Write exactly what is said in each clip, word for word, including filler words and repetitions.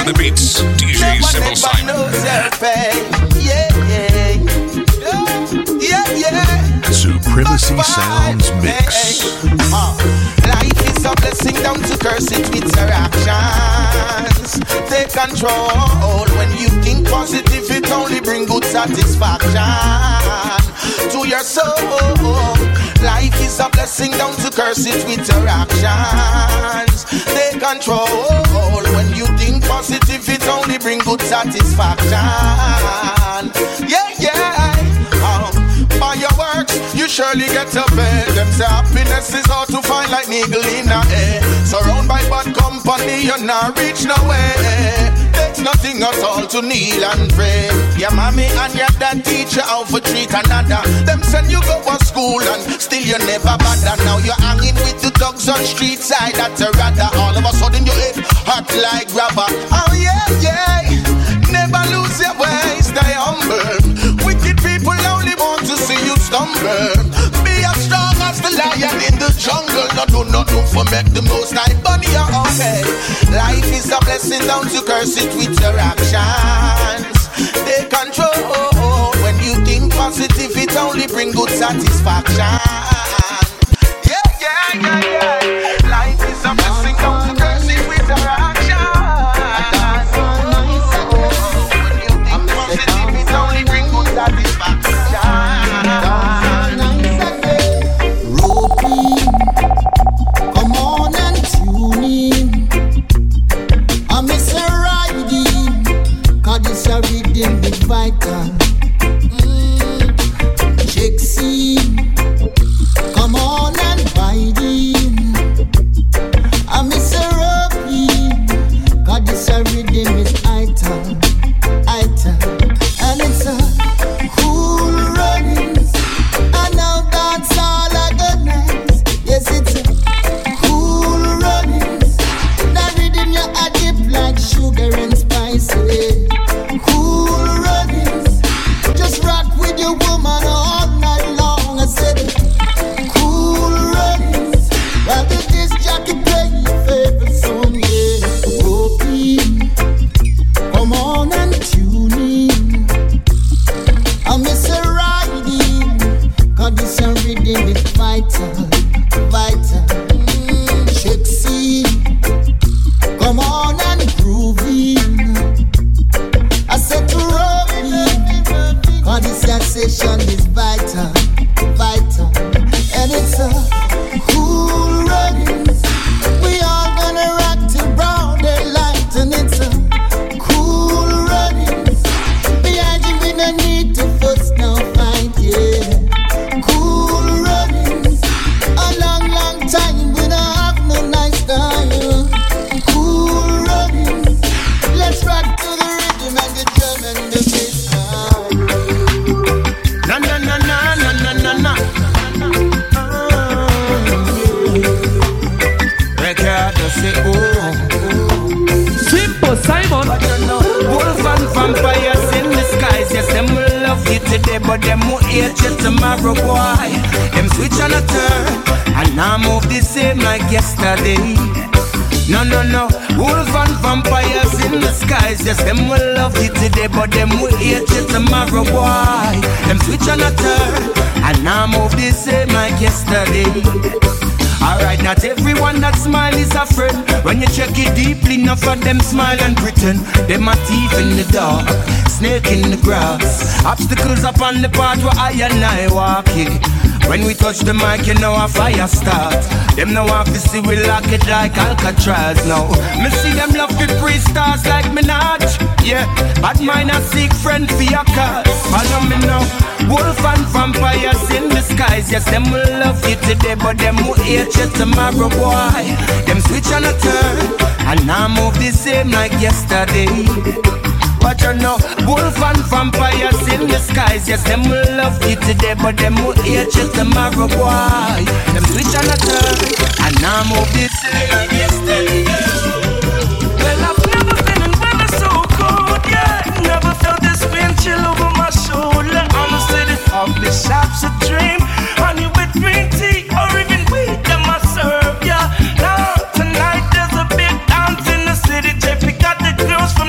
the beats, D J Simple Simon. Yeah, yeah, yeah, yeah. Supremacy Sounds Mix. Uh, life is a blessing, don't to curse it with your actions. Take control. When you think positive, it only bring good satisfaction to your soul. Life is a blessing, don't to curse it with your actions. Take control. When you think positive, it only bring good satisfaction. Yeah, yeah. Um, by your works, you surely get a bed. Them say happiness is hard to find like needle in a air. Surrounded by bad company, you're not reach nowhere. Takes nothing at all to kneel and pray. Your mommy and your dad teach you how to treat another. Them send you go to school and still you never bother. Now you're hanging with the dogs on street side. That's a rather. All of a sudden your head hot like rubber. Oh yeah, yeah. Never lose your way, stay humble. Wicked people only want to see you stumble. Be as strong as the lion in the jungle. No do nothing for make the most high bunny you're okay. Life is a blessing, don't you curse it with your actions. Take control. When you think positive, it only bring good satisfaction. Yeah, yeah, yeah, yeah. Life is a blessing, don't you curse it with your actions. Come on and tune in. I miss a riding, cause this a rhythm is vital. Mm. Check scene. Come on and bite in. I miss a ropey, cause this a rhythm is vital. Vital. And it's a cool runnings. And now that's all I got nice. Yes, it's a cool runnings. That rhythm you add dip like sugar and spice. Yeah. Cool runnings. Just rock with your woman all night long. I said cool runnings. While the disc jockey play your favorite song. Yeah. Ropey. Come on and tune in. I miss a riding, cause this a rhythm is vital, vital. Mm, check scene. Come on and groove in. I said to Robbie, cause this a session is vital, vital. And it's a cool runnings. We all gonna rock till broad daylight. And it's a cool runnings. Behind you we no need to fuss no fight, yeah. Cool runnings. A long, long time we don't have no nice time. Cool runnings. Let's rock to the rhythm and the drum and the bass. Na na na na na na na na. Record the say oh. Simple Simon. Wolf and vampires in the skies. Yes, them will love you today, but them will hate you tomorrow, boy. Them switch on a turn, and now move the same like yesterday. No, no, no. Wolf and vampires in the skies. Yes, them will love you today, but them will hate you tomorrow, boy. Them switch on a turn, and now move the same like yesterday. Alright, not everyone that smile is a friend. When you check it deeply, enough of them smile and pretend. Them a thief in the dark, snake in the grass. Obstacles upon the path where I and I walking. When we touch the mic, you know a fire start. Them no want to see we lock it like Alcatraz now. Me see them love the free stars like Minaj. Yeah, but mine a seek friend for your cause. Follow me now. Wolf and vampires in the skies. Yes, them will love you today, but them will hate you tomorrow, boy. Them switch on a turn, and now move the same like yesterday. But you know, wolf and vampires in the skies. Yes, them will love you today, but them will hate you tomorrow, boy. Them switch on a turn, and now move the same like yesterday. Well, I've never been in weather so cold, yeah. Never felt this wind chill over my shoulder. Honestly, the coffee shop's a dream. Honey with green tea, or even weed that I serve, yeah. Now, tonight there's a big dance in the city. J P got the girls from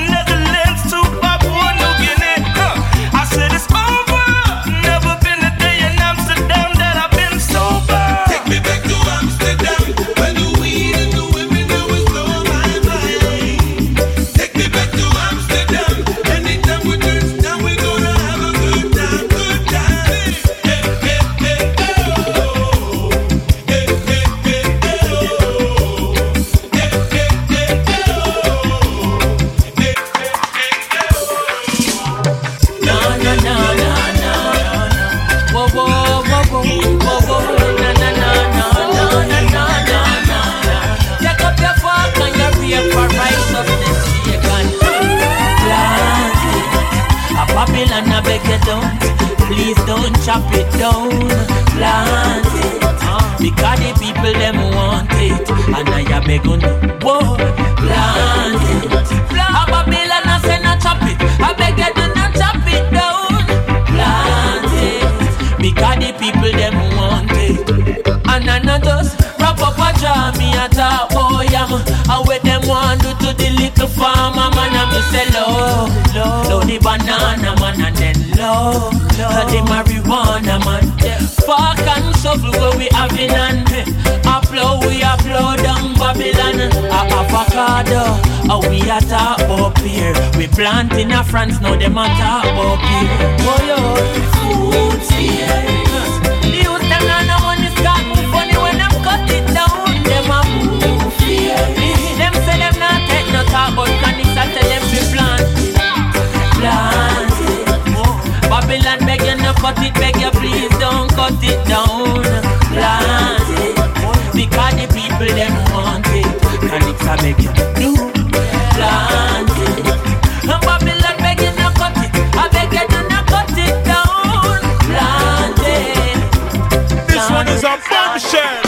don't, please don't chop it down. Plant it, because the people them want it. And I beg on you, whoa, plant it. A Babylon I say not chop it, I beg you do not chop it down. Plant it, because the people them want it. And I not just wrap up a jar, me a talk, boy, I'm I wait them want do to the little farmer man. I'm say low, low, low the banana man, and then low, low the marijuana man. Fuck and shuffle where we having and upload, we upload down Babylon. A avocado, how we a talk up here. We plant in a France, now them a talk up here. Oh Lord, food here. The youth them now know when it's got move funny when them cut it down. Them a move here. Them say them not take no talk, but chronics I tell them to plant. Plant it. Babylon beg you no cut it, beg you please don't cut it down. Plant it, because the people them want it. Chronics I beg you do plant it. And Babylon beg you no cut it, I beg you do not cut it down. Plant it. This one is a bombshell.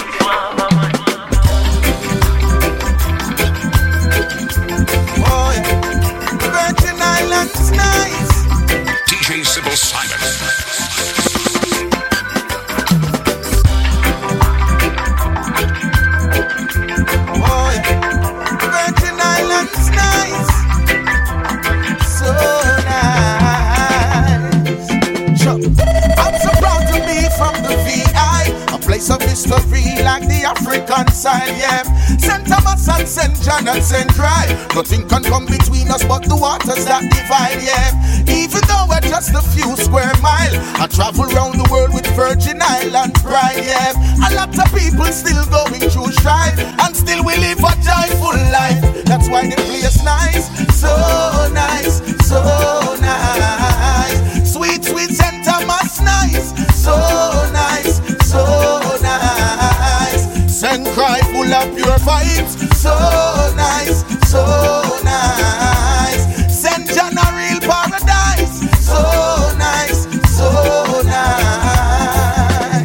Island's nice. D J Sybil Simon. Oh, yeah. Virgin Islands nice. So nice. Sure. I'm so proud to be from the V I, a place of history like the African side, yeah. Saint Thomas and Saint John and Saint Dry. Nothing can come between us but the waters that divide, yeah. Even though we're just a few square mile, I travel around the world with Virgin Island pride, yeah. A lot of people still going through strife, and still we live a joyful life. That's why the place nice, so nice, so nice. Sweet, sweet Saint Thomas nice, so nice, so nice. Saint Cry full of pure vibes, so nice, so nice. Saint John a real paradise, so nice, so nice.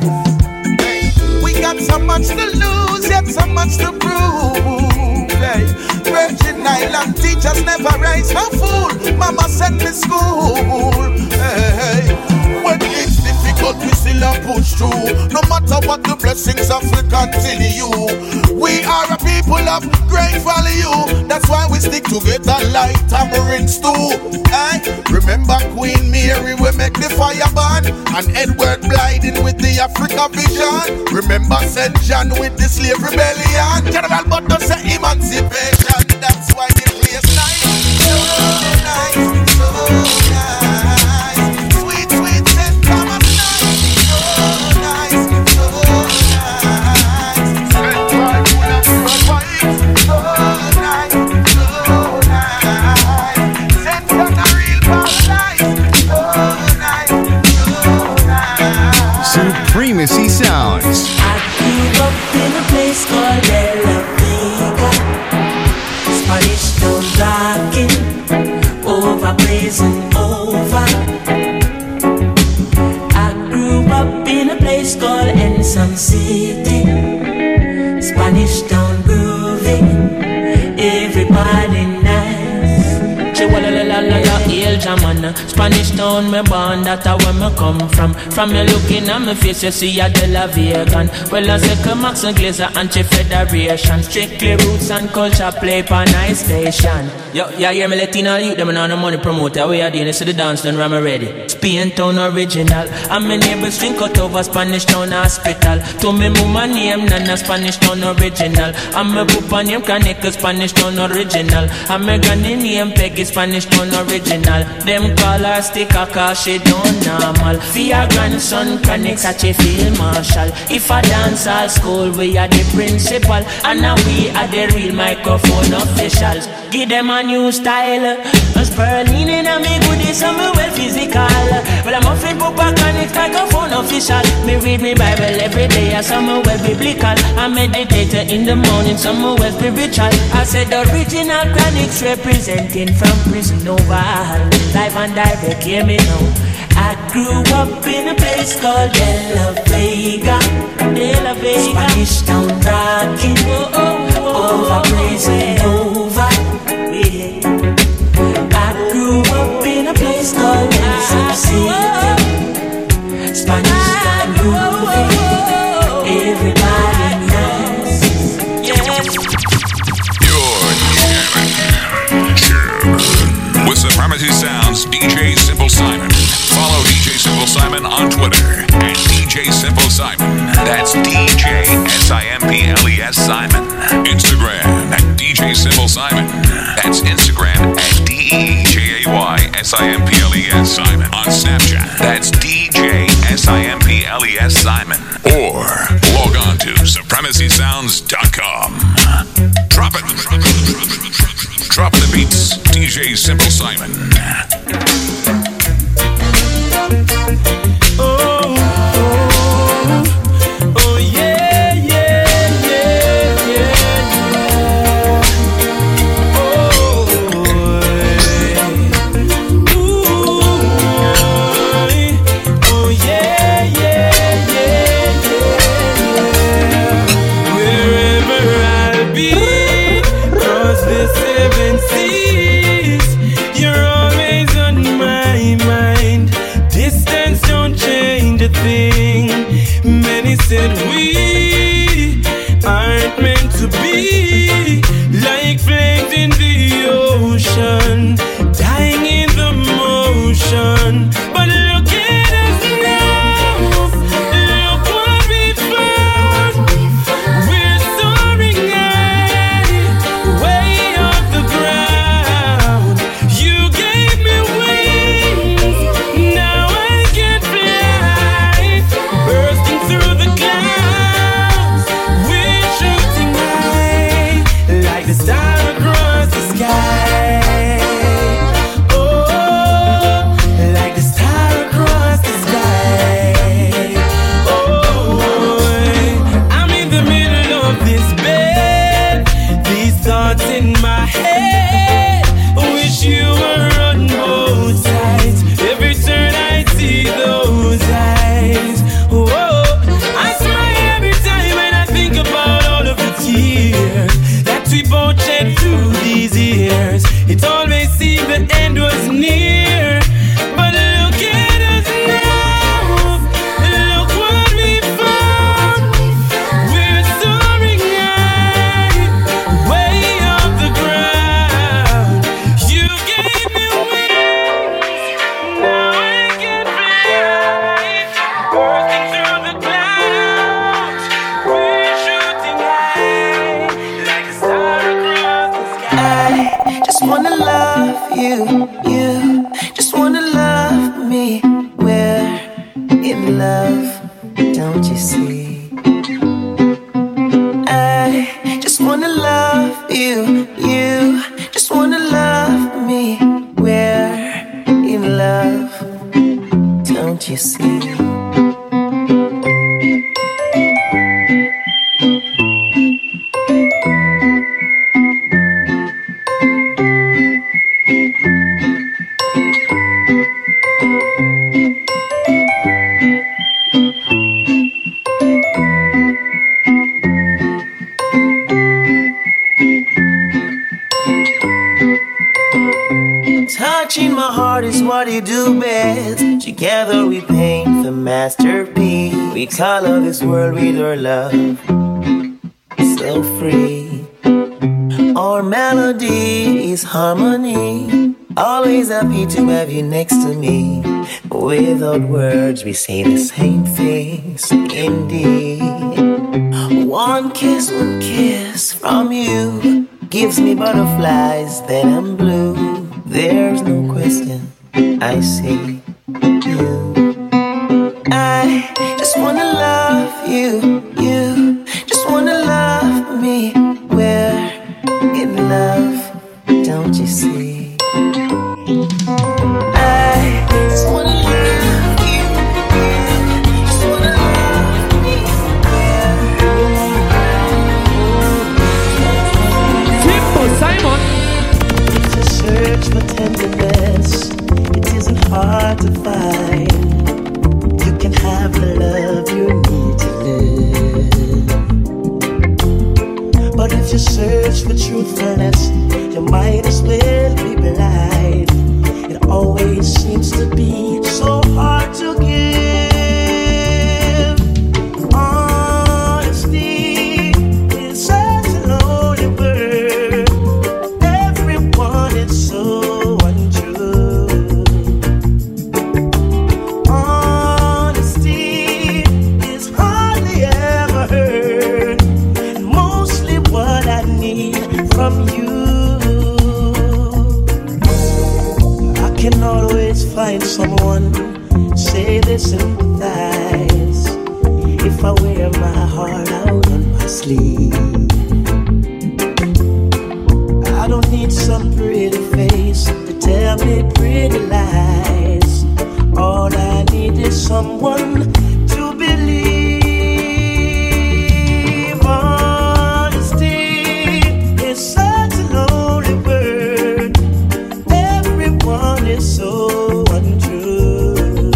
We got so much to lose, yet so much to prove. Hey. Virgin Island teachers never raise no fool. Mama sent me school. Hey. When it's difficult, we still a push through. No matter what the blessings of we continue. We are a people of great value. That's why we stick together like tamarind stew. Hey, remember Queen Mary, we make the fire burn, and Edward Blyden with the Africa vision. Remember Saint John with the slave rebellion. General Butler say emancipation. That's why the place nice, so nice, so nice. Sweet, sweet Saint Thomas nice, so nice, so nice. Saint Paul full of pure vibes, so nice, so nice. Saint John a real paradise, so nice, so nice. Supremacy Sounds. I grew up in a place called Bella Vega. Spanish town rocking, over blazing over. I grew up in a place called Ensom City. Spanish town grooving, everybody nice. Chihuahua, El Jamana, Spanish town, me born, that's where me come from. From you looking at my face, you see a De La Vegan. Well, I say Max and Glazer, Anti-Federation. Strictly roots and culture, play for nice station. Yo, yeah, hear me Latino youth, them on the money promoter. We are doing this to the dance, done ram ready. Spain town original. And my neighbors drink out over Spanish town hospital. To me mama name, Nana Spanish town original. And my papa name, Kanika Spanish town original. And my granny name, Peggy Spanish town original. Them call her sticker cause she don't normal. For your grandson, Kanika such a field marshal. If I dance all school, we are the principal. And now we are the real microphone officials. Give them a new style. A Sperling in a me goodies and me well physical. Well, I'm off it, Papa Connect microphone official. Me read me Bible every day, and some well biblical. I meditate in the morning, some well spiritual. I said the original Chronics representing from prison over. Live and direct, hear me now. I grew up in a place called De La Vega, De La Vega. Spanish Town rocking, oh, oh, oh, over blazing over. Yeah. I grew up in a place called Mexico City. Spanish Town moving, everybody knows. Yeah. You're jamming with Supremacy Sounds, D J Simple Simon. Follow D J Simple Simon on Twitter at D J Simple Simon. That's D J S I M P L E S Simon. Instagram at D J Simple Simon. That's Instagram at D E J A Y S I M P L E S Simon. On Snapchat, that's D J S I M P L E S Simon. Or log on to supremacy sounds dot com. Drop it. Drop the beats, D J Simple Simon. Oh, oh, oh, yeah, yeah, yeah, yeah, yeah. Oh, ooh, oh, yeah, yeah, yeah, yeah. Wherever I'll be, cross the seven seas, you're always on my mind. Distance don't change a thing. Many said we aren't meant to be, like flames in the ocean, dying in the motion. But look at us now, look what we found. We're soaring high, way off the ground. You gave me wings, now I can fly, bursting through the clouds. We're shooting high, like the star across the sky. Oh, like the star across the sky. Oh, I'm in the middle of this bed, these thoughts in my head. Wish you were on both sides. Every turn I see those eyes. Whoa, I smile every time when I think about all of the tears that we both shed through these years. It always seemed the end was near, but look at us now. Look what we found. We're soaring high, way off the ground. You gave me wings, now I can fly, bursting through the clouds. We're shooting high, like a star across the sky. I just wanna love you, you just wanna love me. We're in love, don't you see? I just wanna love you, you just wanna love me. We're in love, don't you see? Touching my heart is what you do best. Together we paint the masterpiece. We color this world with our love, so free. Our melody is harmony. Always happy to have you next to me. Without words we say the same things, indeed. One kiss, one kiss from you gives me butterflies, then I'm blue. There's no question, I see you. I just wanna love you, you just wanna love me. We're in love, don't you see? I just wanna love you, you just wanna love me. Simple Simon. It's a search for tenderness, it isn't hard to find. have the love you need to live. But if you search for truthfulness, you might as well be blind. It always seems to be so hard to give. Honesty is such a lonely word. Everyone is so untrue. Honesty is hardly ever heard, and mostly what I need from you. I can always find someone, say they sympathize, if I wear my heart out on my sleeve. I don't need some pretty face to tell me pretty lies. All I need is someone to believe. Honesty is such a lonely word. Everyone is so untrue.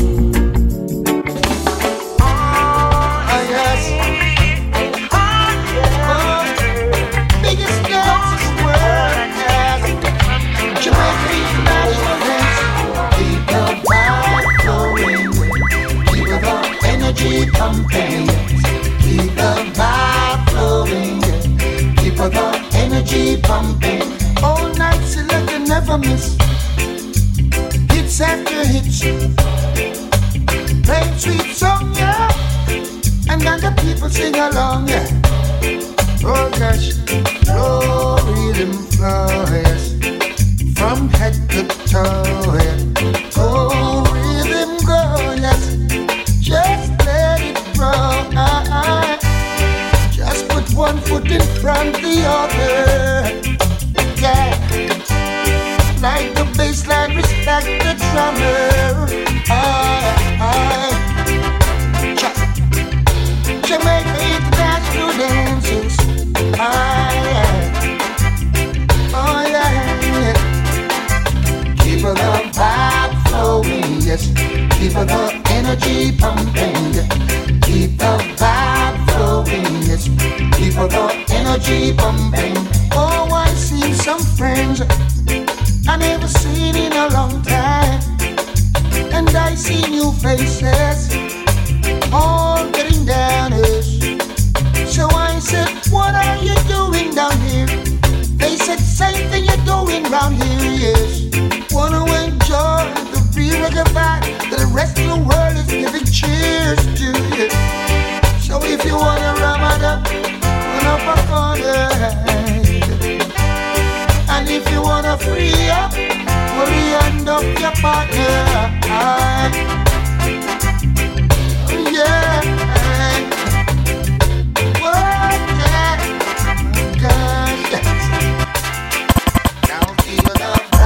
Keep pumping, keep the vibe flowing, keep the energy pumping. All night select and never miss, hits after hits, playing sweet song, yeah, and then the people sing along, yeah. Oh gosh, flow, rhythm, flow, yes, from head to toe, yeah. Go rhythm, go, yes, just just put one foot in front of the other, yeah. Like the bassline, respect the drummer. I, I, Jamaica international dances. I, oh yeah. Keep the vibe flowing, yes. Keep the energy pumping. Keep the vibe flowing, yes. Keep the energy pumping. Oh, I see some friends I never seen in a long time, and I see new faces all getting down here. So I said, what are you doing down here? They said, same thing you're doing round here, yes. Wanna enjoy the real reggae vibe that the rest of the world is giving cheers to you. So if you wanna rum it up, run up a corner. And if you wanna free up, worry hand up your partner. Oh yeah. What yeah. Gosh. Now feel the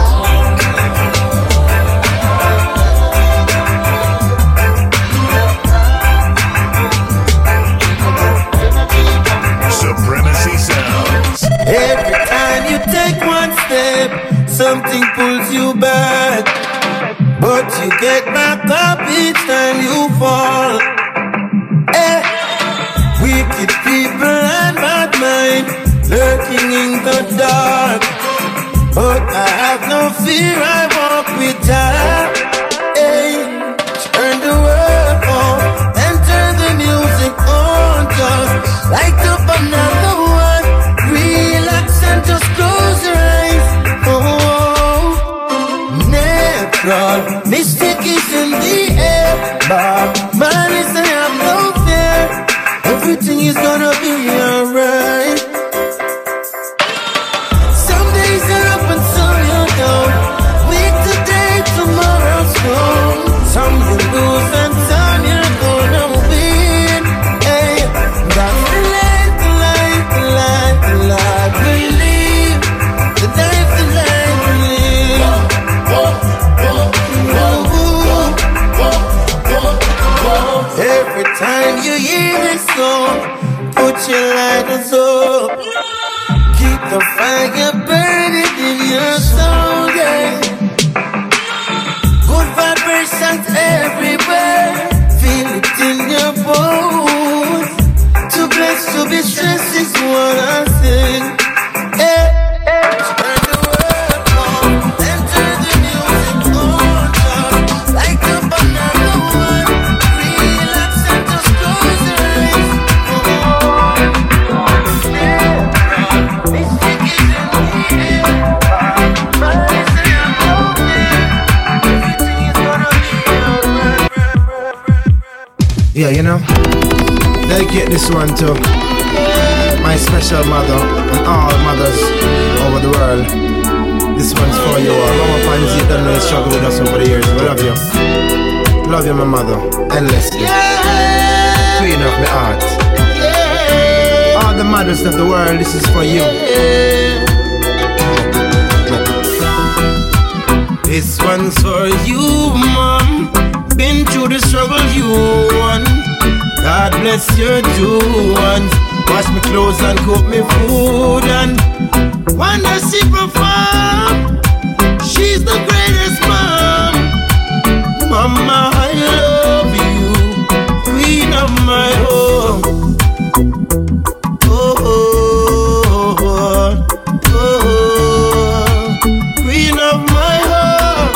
Supremacy Sounds. Every time you take one step, something pulls you back, but you get back up each time you fall. Eh. Wicked people and bad minds lurking in the dark, but I have no fear, I walk with Jah. Hey, turn the world on and turn the music on, just light up another one. Relax and just close your eyes. Oh, natural mystic is in the air, but man is I have no fear. Everything is gonna be alright. Some days are up and some you're down. Week today, tomorrow's gone. Some you lose and some you're gonna win. Hey, that's the life, the life, the life, the life we live. The life, the life we live. Every time you hear this song, put your lighters up. Keep the fire burning in your soul, yeah. Good vibrations everywhere. Feel it in Yeah, you know, dedicate this one to my special mother and all mothers over the world. This one's for you all. Mama finds you don't know you struggle with us over the years. We love you. Love you, my mother. Endlessly. Yeah. Queen of my heart. Yeah. All the mothers of the world, this is for you. Yeah. This one's for you, mom. Been through the struggle you won. God bless your two ones. Wash me clothes and cook me food. And when I see perform, she's the greatest mom. Mama, I love you, queen of my home. Oh, oh, oh, oh, oh, queen of my home.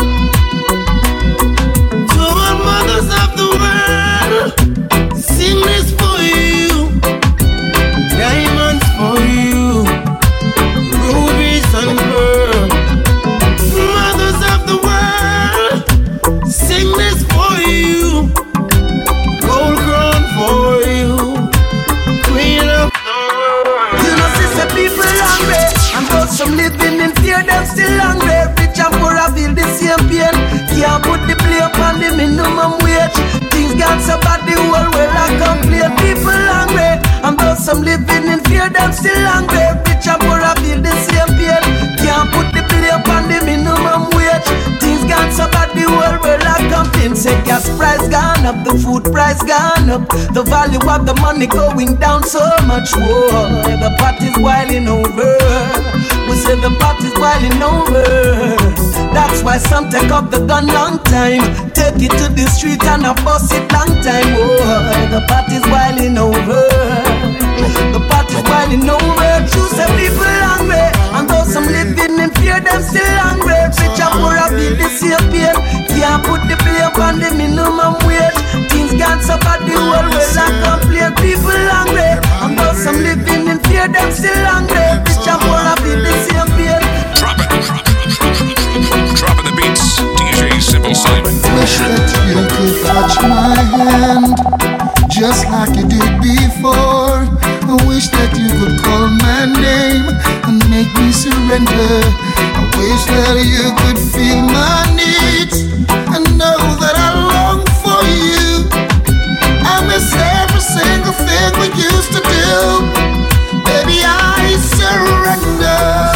To all mothers of the world, sing this for you. Diamonds for you, rubies and pearls. Mothers of the world, sing this for you. Gold crown for you, queen of the world. You know, sister, people hungry, and those some living in fear, them still hungry. Rich and poor, I feel the same pain. Can't put the play upon the minimum wage. Things got so bad, the whole world I complain. People hungry, and those some living in fear, them still hungry. Rich and poor, I feel the same pain. Can't put the play upon the minimum wage. Things got so bad, the whole world I complain. Say gas price gone up, the food price gone up. The value of the money going down so much. Whoa, the pot is boiling over. We say the pot is boiling over. That's why some take up the gun long time. Take it to the street and I bust it long time. Oh, the pot is boiling over. The pot is boiling over. Choose the people hungry, and those some living in fear, them still hungry. Rich and poor, I feel the same pain. Can't put the play upon the minimum wage. Things got so bad, the whole world I complain. People hungry, and those some living in fear, them still hungry. Rich and poor, I feel the same pain. Drop it, drop it, dropping the beats. D J Simple Simon. Wish that you could touch my hand, just like you did before. I wish that you could call my name and make me surrender. I wish that you could feel my needs and know that I long for you. I miss every single thing we used to do. Baby, I surrender.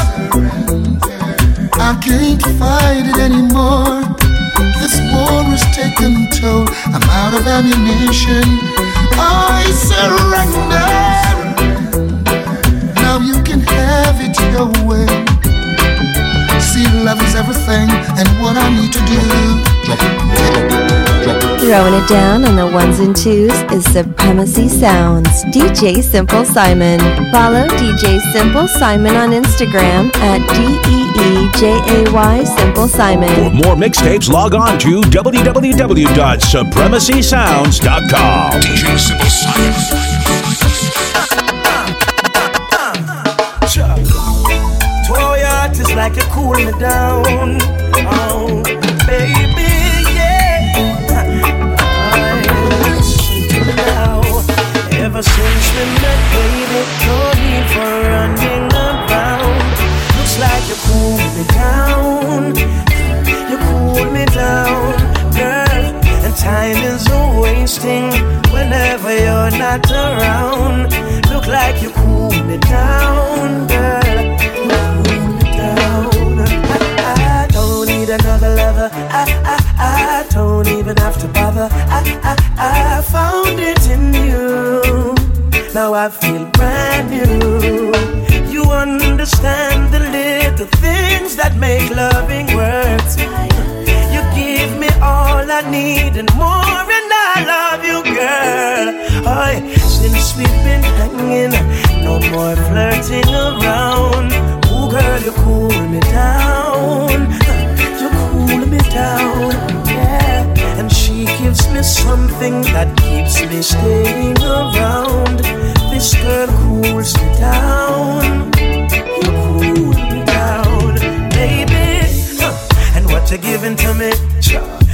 I can't fight it anymore. This war has taken toll. I'm out of ammunition. I surrender. Now you can have it your way. See, love is everything, and what I need to do. Throwing it down on the ones and twos is Supremacy Sounds. D J Simple Simon. Follow D J Simple Simon on Instagram at D E E J A Y Simple Simon. For more mixtapes, log on to w w w dot supremacy sounds dot com. D J Simple Simon. Throw your artists like you cool me down. Oh, baby, yeah. I now. Ever since we met, baby, no need for running around. Looks like you cool me down. You cool me down, girl. And time is a wasting whenever you're not around. Look like you cool me down, girl. You cool me down. I, I don't need another lover. I, I, I don't even have to bother. I, I, I found it in you. Now I feel brand new. You understand the little things that make loving worth. You give me all I need and more, and I love you, girl. Oh, since we've been hanging, no more flirting around. Oh, girl, you cool me down. You cool me down, yeah. And she gives me something that keeps me staying around. This girl cools me down. You cool me down, baby. Huh. And what you're giving to me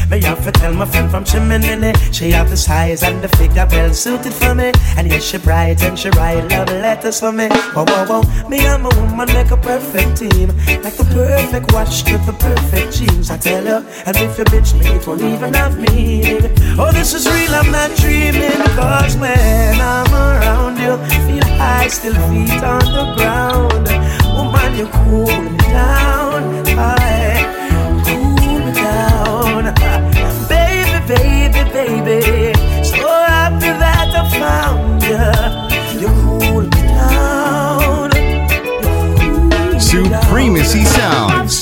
Me have to tell my friend from Chimney, she have the size and the figure well suited for me. And yes, she bright and she write love letters for me. Whoa, whoa, whoa. Me and my woman make a perfect team, like the perfect watch with the perfect jeans. I tell her, and if you bitch me, it won't even have me. Oh, this is real, I'm not dreaming. Cause when I'm around you, feel high, still feet on the ground. Woman, you cool me down, I cool me down. Baby, baby, baby, so happy that I found you. You cool me down. Cool Supremacy Sounds.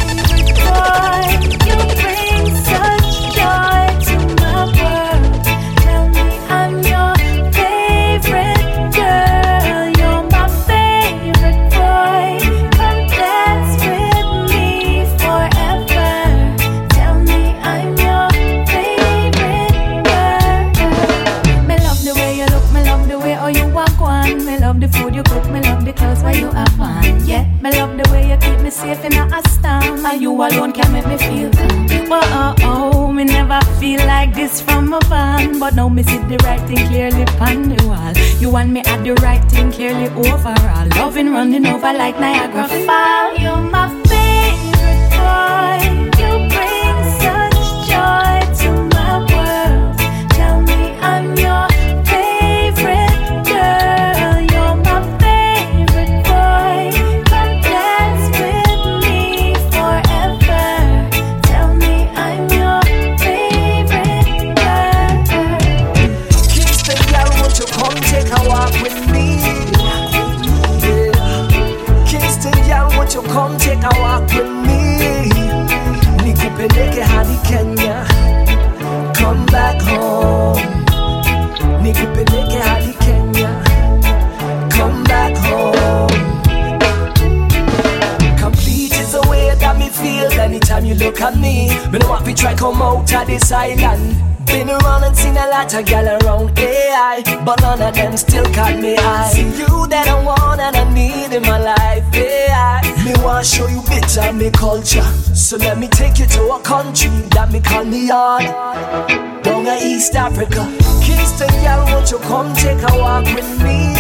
Safe in a storm, and you alone can make me feel calm. Whoa, oh, oh, me never feel like this from a van, but now me see the right thing clearly on the wall. You and me at the right thing clearly overall. Loving running over like Niagara Falls. You're my favorite boy. You bring such joy to my world. Tell me I'm your favorite girl. You're my favorite boy. Come dance with me forever. Tell me I'm your favorite girl. Kingston girl, won't you come take a walk with me? Yeah. Kingston girl, won't you come take a walk with me? Nikupeleke hadi Kenya, come back home. Nikupeleke hadi Kenya, come back home. Complete is the way that me feel anytime you look at me. Me know what we try come out of this island. Been around and seen a lot of gal around A I, but none of them still caught me eye. See you that I want and I need in my life, A I. Me want show you bits of me culture, so let me take you to a country that me call me on. Down in East Africa, Kingston gal, won't you come take a walk with me?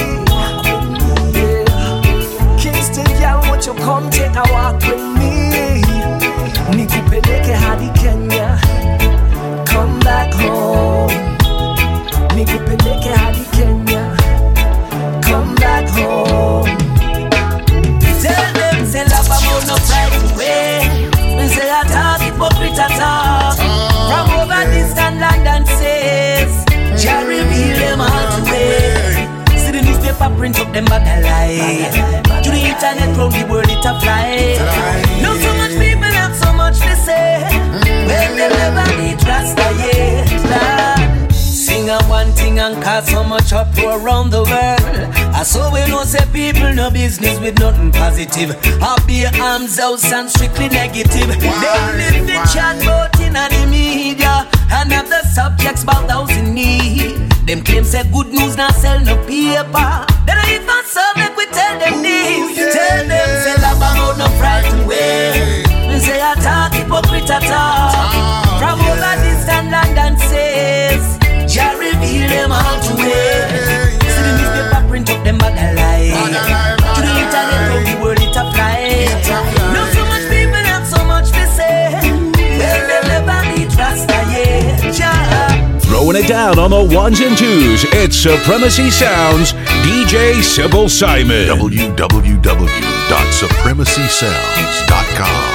Yeah. Kingston gal, won't you come take a walk with me? Nikupeleke hadi Kenya, come back home. Nikupeleke hadi Kenya, come back home. Tell them say love about no fight away. Me say I talk hypocrite talk. From over distant land and says, Jah reveal them all to way. See the newspaper print up them back alive. To the internet round the world it a fly. Know so much people have so much to say. Well, they never need Rasta yet. Sing a one thing and cause so much uproar around the world. I saw we know say people no business with nothing positive. I'll be arms out and strictly negative. They live the chat about in the media and have the subjects about those in need. Them claim say good news not sell no paper. Then I even serve like we tell them this. Yeah. Tell them say love about no frightened way. Say I talk hypocrite talk. From over distant land and says, Jah reveal them all to way. See the newspaper print up them bag alive. To the internet round the world it a fly. Know so much people have so much to say. Well they never need Rasta yet. Jah Throwing it down on the ones and twos, it's Supremacy Sounds, D J Simple Simon. w w w dot supremacy sounds dot com.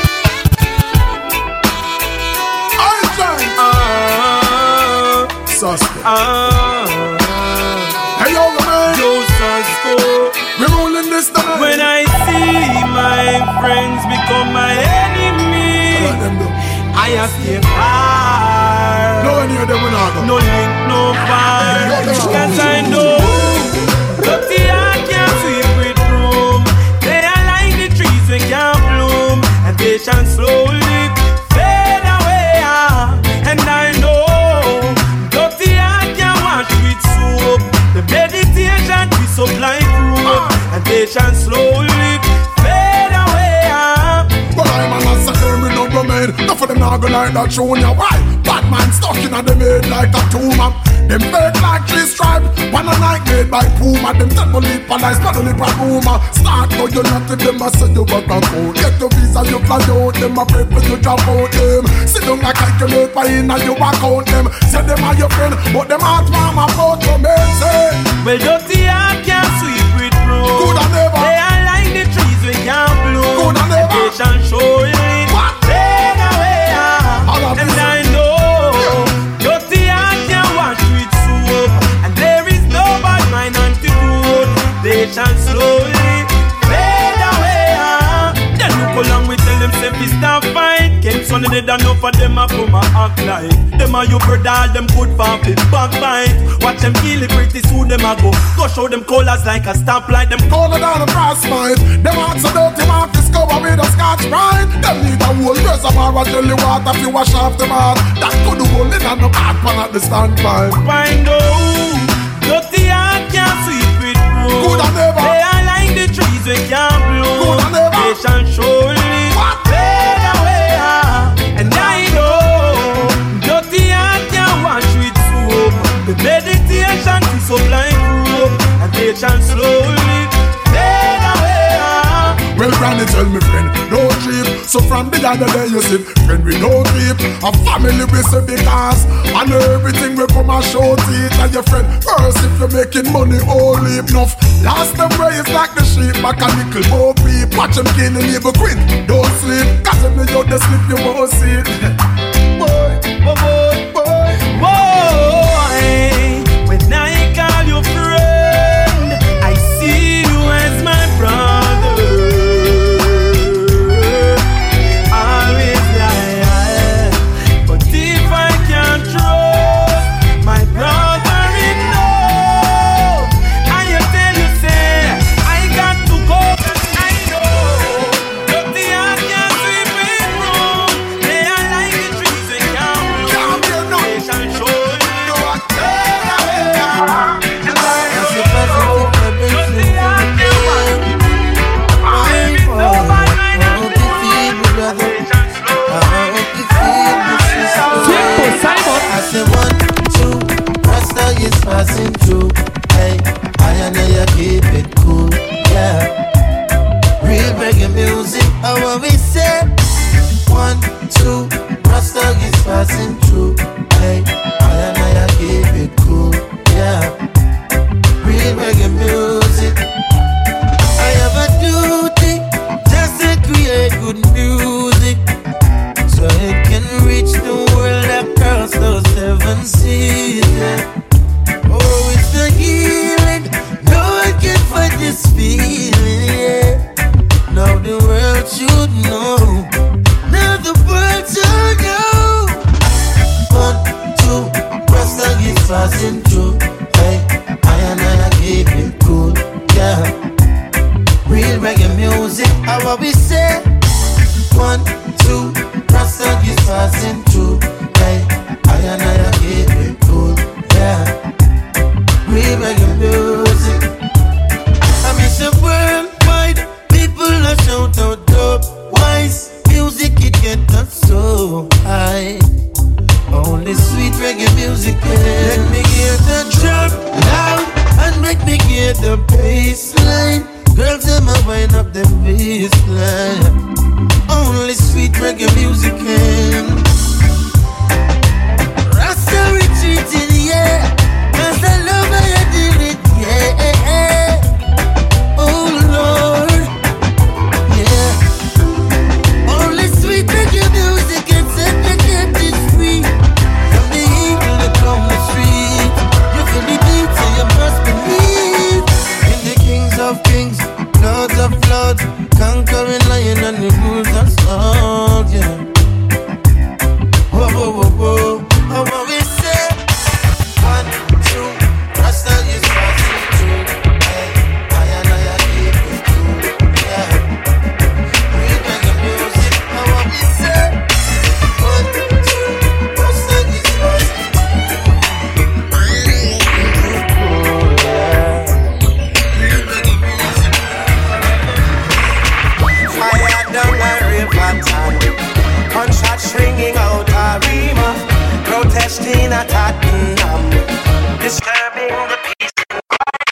Suspect. Ah, hey, yo, man. Yo, Suspect. We're rolling this time. When I see my friends become my enemy, I have to far. No one here, them will not go. No link, no far. Cause I know dirty heart can't sweep with room. They are like the trees we can't bloom, and they shall slowly fade away. And I know the meditation we supply proof, and they shall slowly fade away. But I'm a massacre, me no go man. Not for them not gonna like that junior. Why? Batman stuck in a them head like a tumor. Them fake like three stripes. One a night made by Puma. Them temple lip and I spell lip and Puma. Start now you not if them a say you back and forth. Get your visa you fly out. Them a pray for you drop out them. Sit down like calculate by in and you back out them. Say them are your friend but them heart mama out to me say. Well dirty heart can't sweep with broom. Good and never. They are like the trees we can't bloom. Good and never. They shall show you it. Fade away ah. And I know dirty heart can't wash with soap. And there is no bad mind antidote. They shall slowly fade away ah. Then look along we tell them say we stop fight. Came sunny they don't know for them a come a act like. Them a you brother them good for fit backbite. Watch them kill it pretty soon them a go. Go show them colors like a stoplight. Them color down the frostbite. Them hearts so dirty mark discover with a scotch bride. Them need a whole reservoir of jelly water if you wash off them heart. That could do only on the back pan at the standpipe. Find out dirty heart can't sweep with broom. Good and never. They are like the trees we can't bloom. Good and never. They shall surely fade away ah. And I know dirty heart can't wash with soap. The meditation is so blind rope. And they shall slowly fade away ah. Well, Granny tell me friend, don't trip. So from the other day you sit, friend we don't trip. A family we say because and everything we come and show it. And your friend, first if you're making money, all leave enough. Last them raised like the sheep, back a little more peep. Watch them killing evil queen, don't sleep. Cause if you out the sleep, you won't see it. Boy, boy, boy, boy. When I call you friend, I see you as my brother. Passing through, hey, I and I keep it cool, yeah. Real reggae music, how what we say? One, two, Rasta is passing through, hey, I and I keep it cool, yeah. Real reggae music. I have a duty just to create good music, so it can reach the world across those seven seas, yeah. Oh, it's the healing. No one can fight this feeling, yeah. Now the world should know. Now the world should know. One, two, Rasta is passing through. Hey, I and I keep it cool, yeah. Real reggae music, how what we say? One, two, Rasta is passing through. Hey, I and I keep it cool, yeah. Real reggae music. I miss a worldwide. People are shout out dope. Wise music, it get us so high. Only sweet reggae music. Let me hear the drum. disturbing the peace and quiet.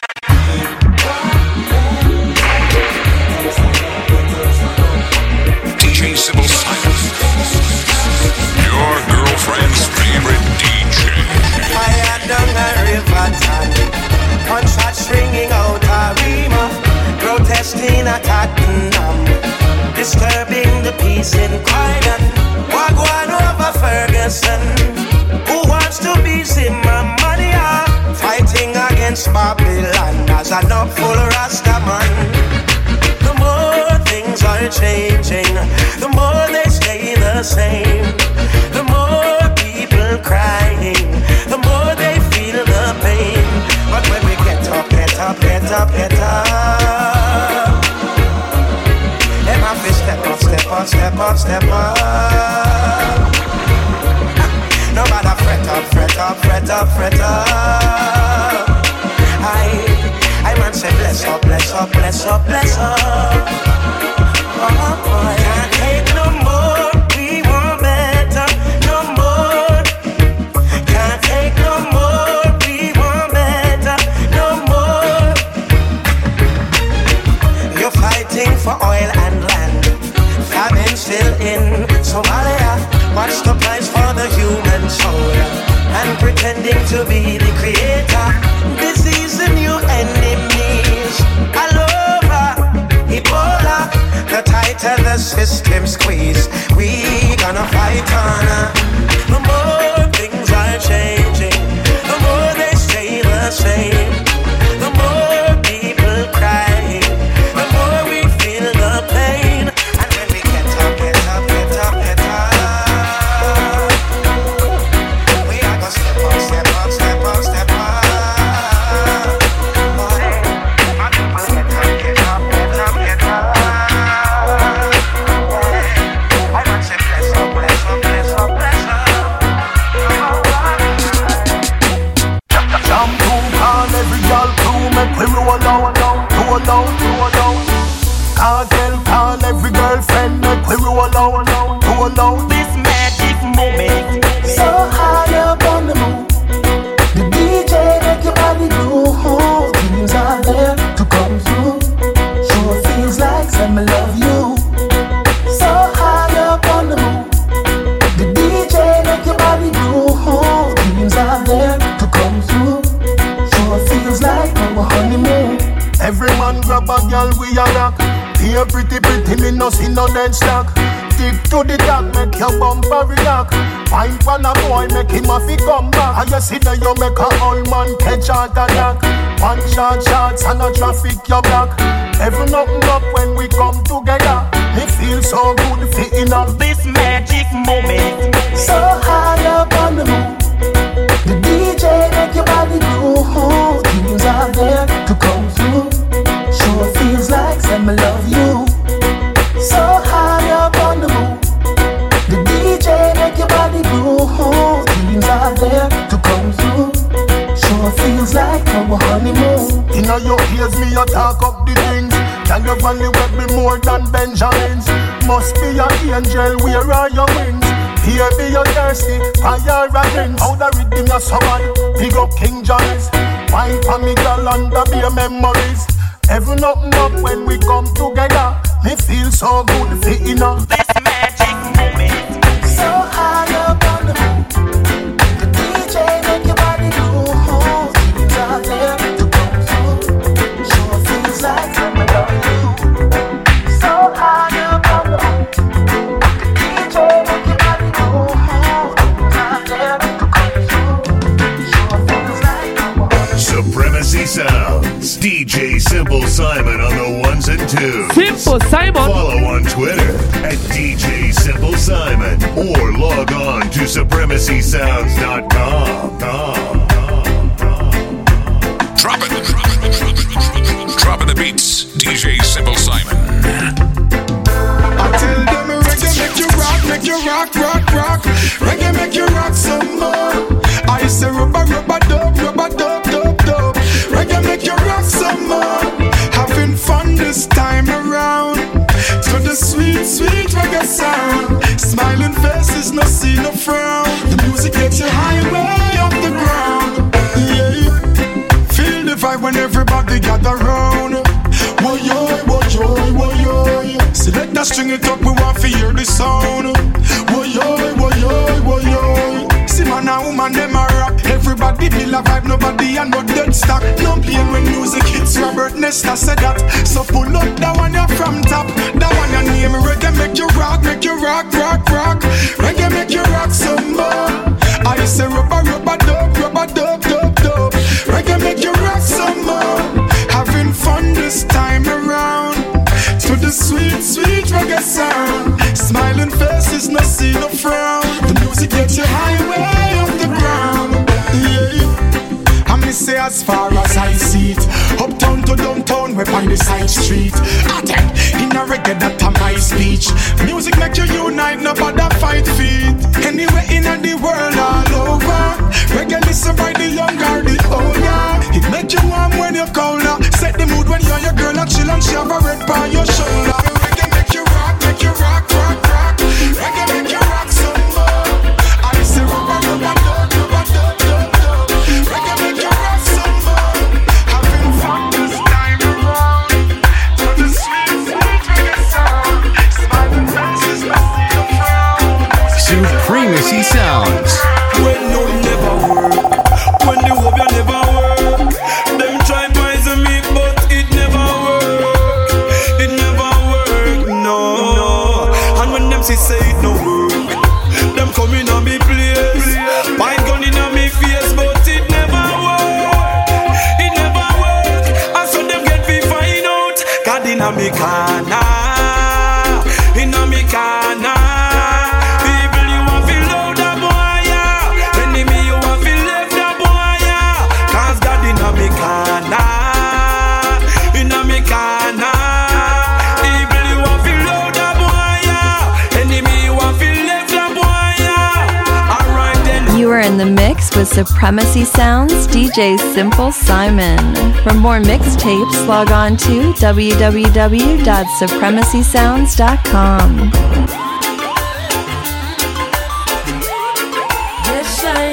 D J Simple Simon, your girlfriend's favorite D J. I had done a river ton, gunshots ringing out a rima, protesting at Tottenham, disturbing the peace in Croydon. Wagwan over Ferguson, who wants to be Zimbabwe, fighting against Babylon as an upful Rastaman. The more things are changing, the more they stay the same. The more people crying, the more they feel the pain. But when we get up, get up, get up, get up, them have to step up, step up, step up, step up. No matter fret up, fret up, fret up, fret up. I, I man say bless up, bless up, bless up, bless up. Oh boy, can't take no more. We want better, no more. Can't take no more. We want better, no more. You're fighting for oil and land. Famine still in Somalia. What's the price for the human soul? And pretending to be the creator. Disease and new enemies. All over Ebola. The tighter the system squeeze, we gonna fight on. The more things are changing, the more they stay the same. The more people crying, the more we feel the pain. And when we get up, get up, get up, get up, we are gonna step up, step up, step up, step up. Boy, my people get up, get up, get up, get up. I want to say bless up, bless up, bless up, bless up. Jump to call every girl to make we roll down, down, roll down, roll down. Cartel call every girlfriend make we roll down, down, roll down. This magic moment, So high up on the moon, the D J make your body groove. Dreams are there to come through. Sure feels like some love you. So high up on the moon, the D J make your body groove. Dreams are there to come through. Sure feels like our honeymoon. Every man grab a girl we a rock. Here pretty pretty me no see no dead stock. Stick to the top make your bumper react. Find one a boy make him a fi come back. And you see that you make a old man catch heart attack. One shot shots and a traffic your back. Every nothing up when we come together. Me feel so good fitting up this magic moment. So high up on the moon, the D J make your body groove. Dreams are there to come through. Sure feels like some love you. So high up on the moon, the D J make your body groove. Dreams are there to come through. Sure feels like our honeymoon. Inna your ears me a talk up the things. Can you only wet me more than Benjamins? Must be an angel, where are your wings? Here be your thirsty, fire and drinks. How the rhythm you summon, big up King Johnny's. Wine for me girl and the beer memories. Every nothing up when we come together. Me feel so good fitting up this magic moment. So high up on the moon, the D J make your body groove. Dreams are there to come through. Sure feels like I'm loving you. So high up on the moon, the D J make your body groove. Dreams are there to come through. Sure feels like I'm loving you. Supremacy Sounds. D J Simple Simon on the ones and twos. Simple Simon. Follow on Twitter at D J Simple Simon or log on to supremacy sounds dot com. Drop it. Dropping the beats. D J Simple Simon. I tell them reggae make you rock, make you rock, rock, rock. Reggae make you rock some more. I say rubber, rubber, dub, rubber, dub, dub, dub. Reggae make you rock some more. Having fun this time around. To the sweet, sweet reggae sound. Smiling faces, no see no frown. The music gets you high way off the ground. we gather round. Woy-yoy, woy-yoy, woy-yoy. Select a string it up, we want to hear the sound. Woy-yoy, woy-yoy, woy-yoy. See man and woman, them a rock. Everybody feel a vibe, nobody and no dead stock. No pain when music hits, Robert Nesta said that. So pull up that one you from top. That one you name reggae make you rock, make you rock, rock, rock. Reggae make you rock some more. I say rubber, rubber, dub, rubber, dub, dub, dub. Reggae make you rock some more. Having fun this time around. To the sweet, sweet reggae sound. Smiling faces, no see no frown. The music gets you high way off the ground. Yeah. I me say as far as I see it, uptown to downtown, we find the side street. I think in a reggae that a my speech. Music make you unite, nobody fight feet. Anywhere in the world, all over. Reggae listen by the young or the older. It make you warm when you're colder. Set the mood when you're your girl and chill and she have a red by your shoulder. Reggae make you rock, make you rock, rock, rock. Reggae make you rock some more. I say rubber, rubber, dub, rubber, dub, dub, dub. Reggae make you rock some more. Having fun this time around. To the sweet, sweet reggae sound. Smiling faces, nothing to frown. Supremacy Sounds. When no never work, when the hope you never work. Them try poison me, but it never work. It never work, no. And when them see say it no work, them come in on me place, point gun in on me face, but it never work. It never work. And so them get me find out. God in a me corner, in a me corner. People you want feel loud a boy, yeah. Enemy you want feel left a boy, yeah. Cause God in a me corner, in a me corner. People you want feel loud a boy, yeah. Enemy you want feel left a boy, yeah. Alright then. You are in the mix with Supremacy Sounds D J Simple Simon. For more mixtapes, log on to w w w dot supremacy sounds dot com. Yes, I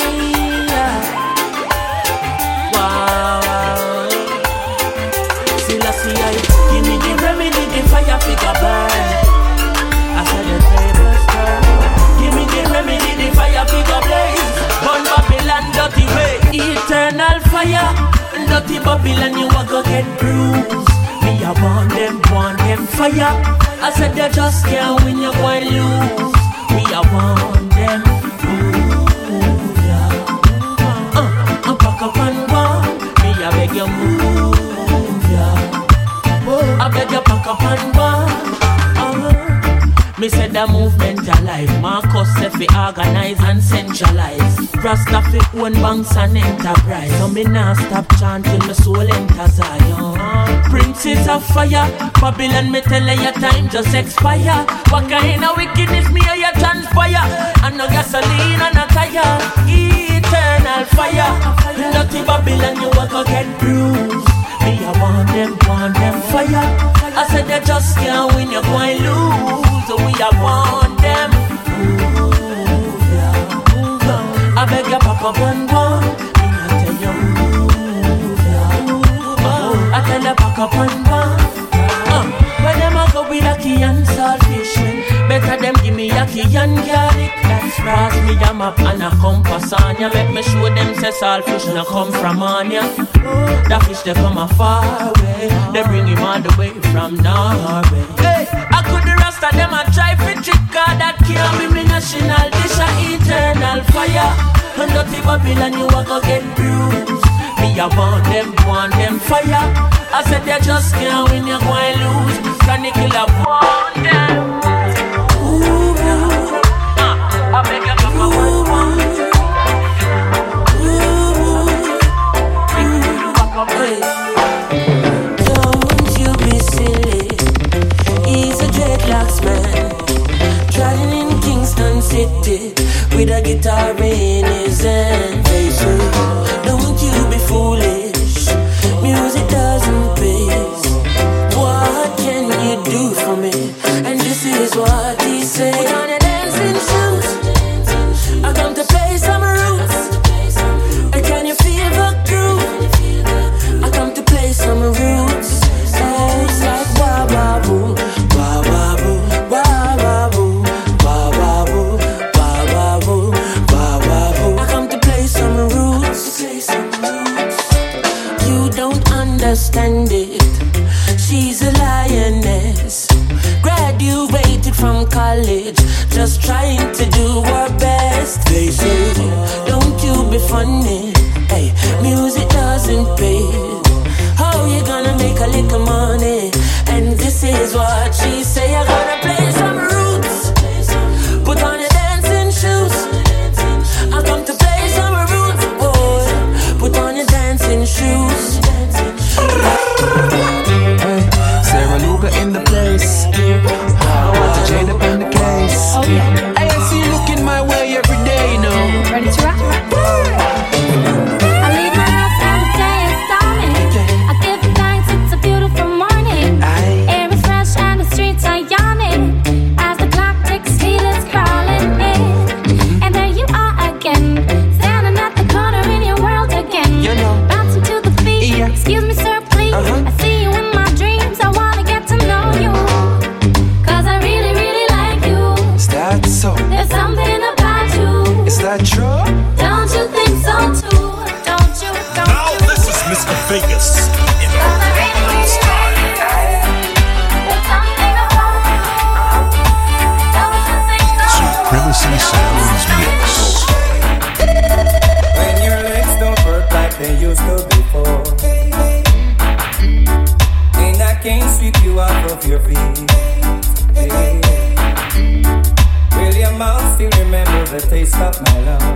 wow. See, let's see, I give me the remedy, the fire figure burn. I said the tables turn. Give me the remedy, the fire figure blaze. Burn Babylon, dirty way. Eternal fire, dirty Babylon, you are gonna get bruised. Me, I want them, want them fire. I said they just can't win, you're going to lose. Me, I want them. Ooh, yeah. Uh, I'm pack up and one. Me, I beg you move, yeah. I beg you pack up and one. Uh, me said the movement alive. Marcus said we organize and centralize. Rasta fi own banks and enterprise. So me nah stop chanting, my soul enter Zion. Princes of fire, Babylon me tell you your time just expire. What kind of wickedness me or you transpire? And no gasoline and no tire. Eternal fire, dirty Babylon you a go get bruised. Me I want them, want them fire. I said they just can't win, you going lose. So we I want them. Ooh, yeah, ooh, yeah. I beg you pop up and one. Me I tell you move, yeah. Oh, I tell you pack up and one. Uh, when them a go with a key and saltfish when better them give me a key and garlic. That's pass me a map and a compass on ya. Make me show them say saltfish no come from on ya. That fish they from a far away. They bring him all the way from Norway. Hey, I could the rest of them a try for trick. Cause that can't be me national dish a eternal fire. And dirty Babylon you a go get bruised. Me I want them, want them fire. I said they just can't win, you going lose. Can you kill a want them? Ooh, uh, I beg you come up and one. Don't you be silly. He's a dreadlocks man, traveling in Kingston City with a guitar in his hand. Don't you be foolish. Music doesn't pay. What can you do for me? And this is what he said. Put on your dancing shoes. I come to play some roots. And can you feel the groove? I come to play some roots. understand it. She's a lioness, graduated from college, just trying to do her best. They say, don't you be funny, hey, music doesn't pay. How you gonna make a little money? And this is what she say, I gotta play some roots, put on your dancing shoes. I come to play some roots, boy, put on your dancing shoes. Hey, Sarah Luga in the place. I want to Jade up in the case. Oh yeah. I see you looking my way every day, you know. Ready to rock? I leave my house every day and stormy. I give thanks, it's a beautiful morning. Air is fresh and the streets are yawning. As the clock ticks, feelings crawling in. And there you are again, standing at the corner in your world again. You know. Bouncing to the beat. Yeah. Excuse me, sir, please. Uh-huh. I see you in my dreams. I wanna get to know you. Cause I really, really like you. Is that so? There's something about you. Is that true? Don't you think so too? Don't you? Don't Now you? this is Mister Vegas in a regular style. There's something about you. Don't you think so? Supremacy Sounds Mix. When your legs don't work like they used to before, and I can't sweep you off of your feet. Hey. Will your mouth still remember the taste of my love?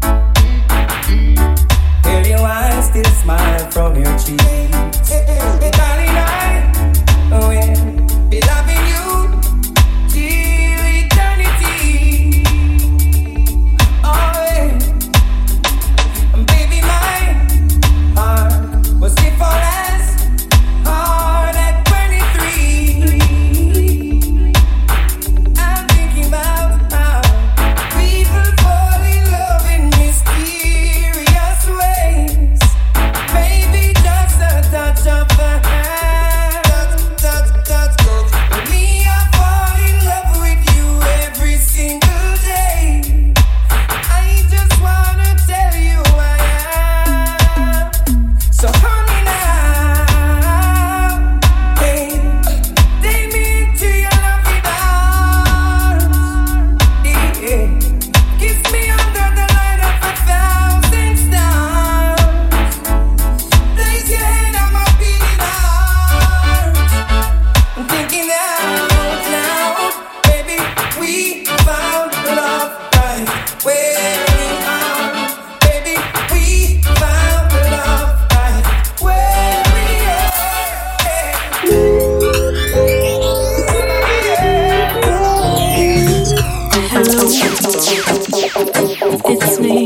Will your eyes still smile from your cheeks? Darling, I will be loving you till eternity. Oh, yeah. Baby, my heart was deep for as hard at twenty-three. I'm thinking about how people fall in love in mysterious ways. Maybe just a touch of the hand. Touch, touch, touch. But me, I fall in love with you every single day. I just wanna tell you I am. So honey now, hey, take me into your loving arms. Yeah. Kiss me under the light of a thousand stars. Place your head on my beating heart. I'm thinking out now, baby, we found love right where we are. Baby, we found love right where we are. It's me.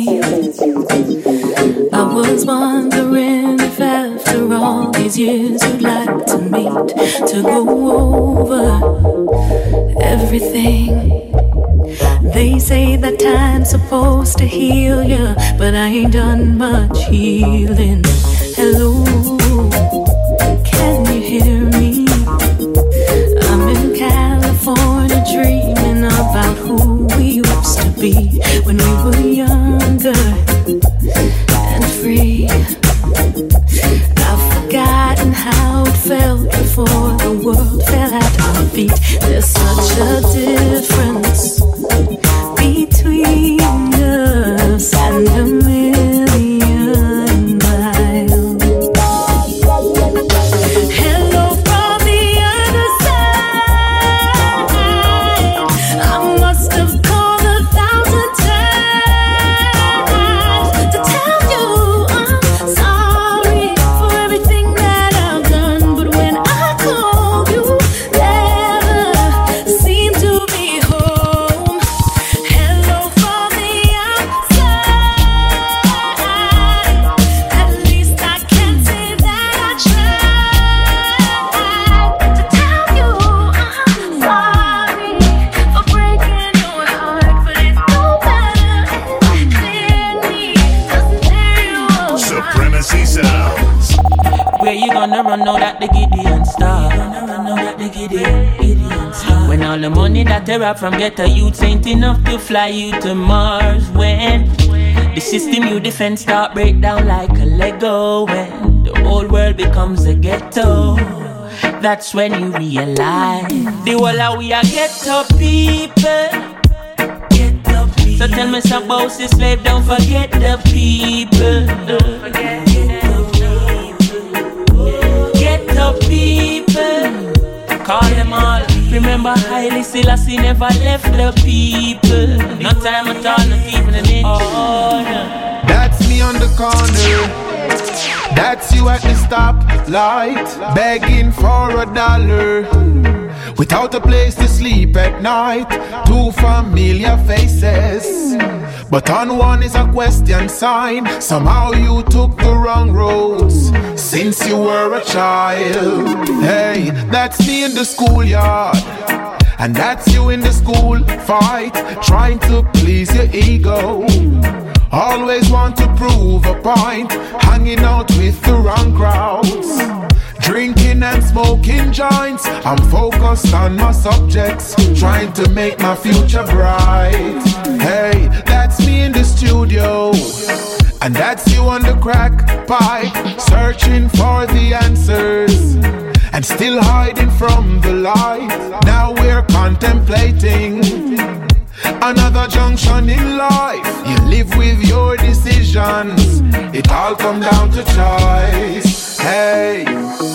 I was wondering if after all these years you'd like to meet to go over everything. They say that time's supposed to heal ya, but I ain't done much healing. Hello, can you hear me? I'm in California dreaming about who we used to be when we were younger and free. I've forgotten how it felt before the world fell at our feet. There's such a difference between us and a million miles. Hello from the other side. I must have called a thousand times to tell you I'm sorry for everything that I've done. But when I called, you never seemed to be home. Hello from the outside. At least I can say that I tried to tell you I'm sorry for breaking your heart, but it don't matter. Clearly doesn't tear you apart. Supremacy Sounds. Where you gonna run out at the Gideon star? Gonna run out at the Gideon, Gideon star. When all the money that they rob from ghetto youths ain't enough to fly you to Mars. When the system you defend start break down like a Lego. When the whole whole world becomes a ghetto. That's when you realize the whole of we are ghetto people. Ghetto people. So tell me some about this slave, don't forget the people. Don't forget ghetto people. Ghetto people. Call them all. Remember Haile Selassie never left the people. No time at all, not even an inch. Oh, no. That's me on the corner. That's you at the stoplight, begging for a dollar, without a place to sleep at night. Two familiar faces, but on one is a question sign. Somehow you took the wrong roads since you were a child. Hey, that's me in the schoolyard, and that's you in the school fight, trying to please your ego. Always want to prove a point, hanging out with the wrong crowds, drinking and smoking joints. I'm focused on my subjects, trying to make my future bright. Hey, that's me in the studio, and that's you on the crack pipe, searching for the answers and still hiding from the light. Now we're contemplating another junction in life. You live with your decisions, it all come down to choice. Hey,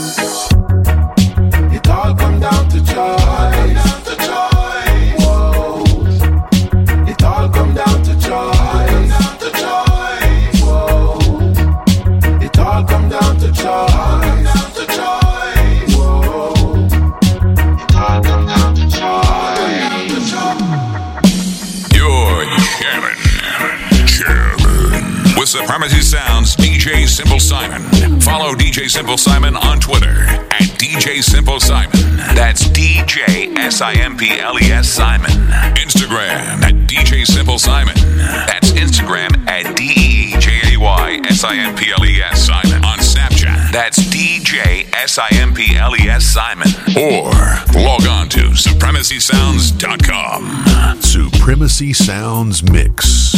it all come down to choice. Whoa. It all come down to choice. Whoa. It all come down to choice. Whoa. It all come down to choice. You're jamming, jamming with Supremacy Sounds, D J Simple Simon. Follow D J Simple Simon on Twitter at D J Simple Simon. That's D J S I M P L E S Simon. Instagram at D J Simple Simon. That's Instagram at D E E J A Y S I M P L E S Simon. On Snapchat, that's D J S I M P L E S Simon. Or log on to supremacy sounds dot com. Supremacy Sounds Mix.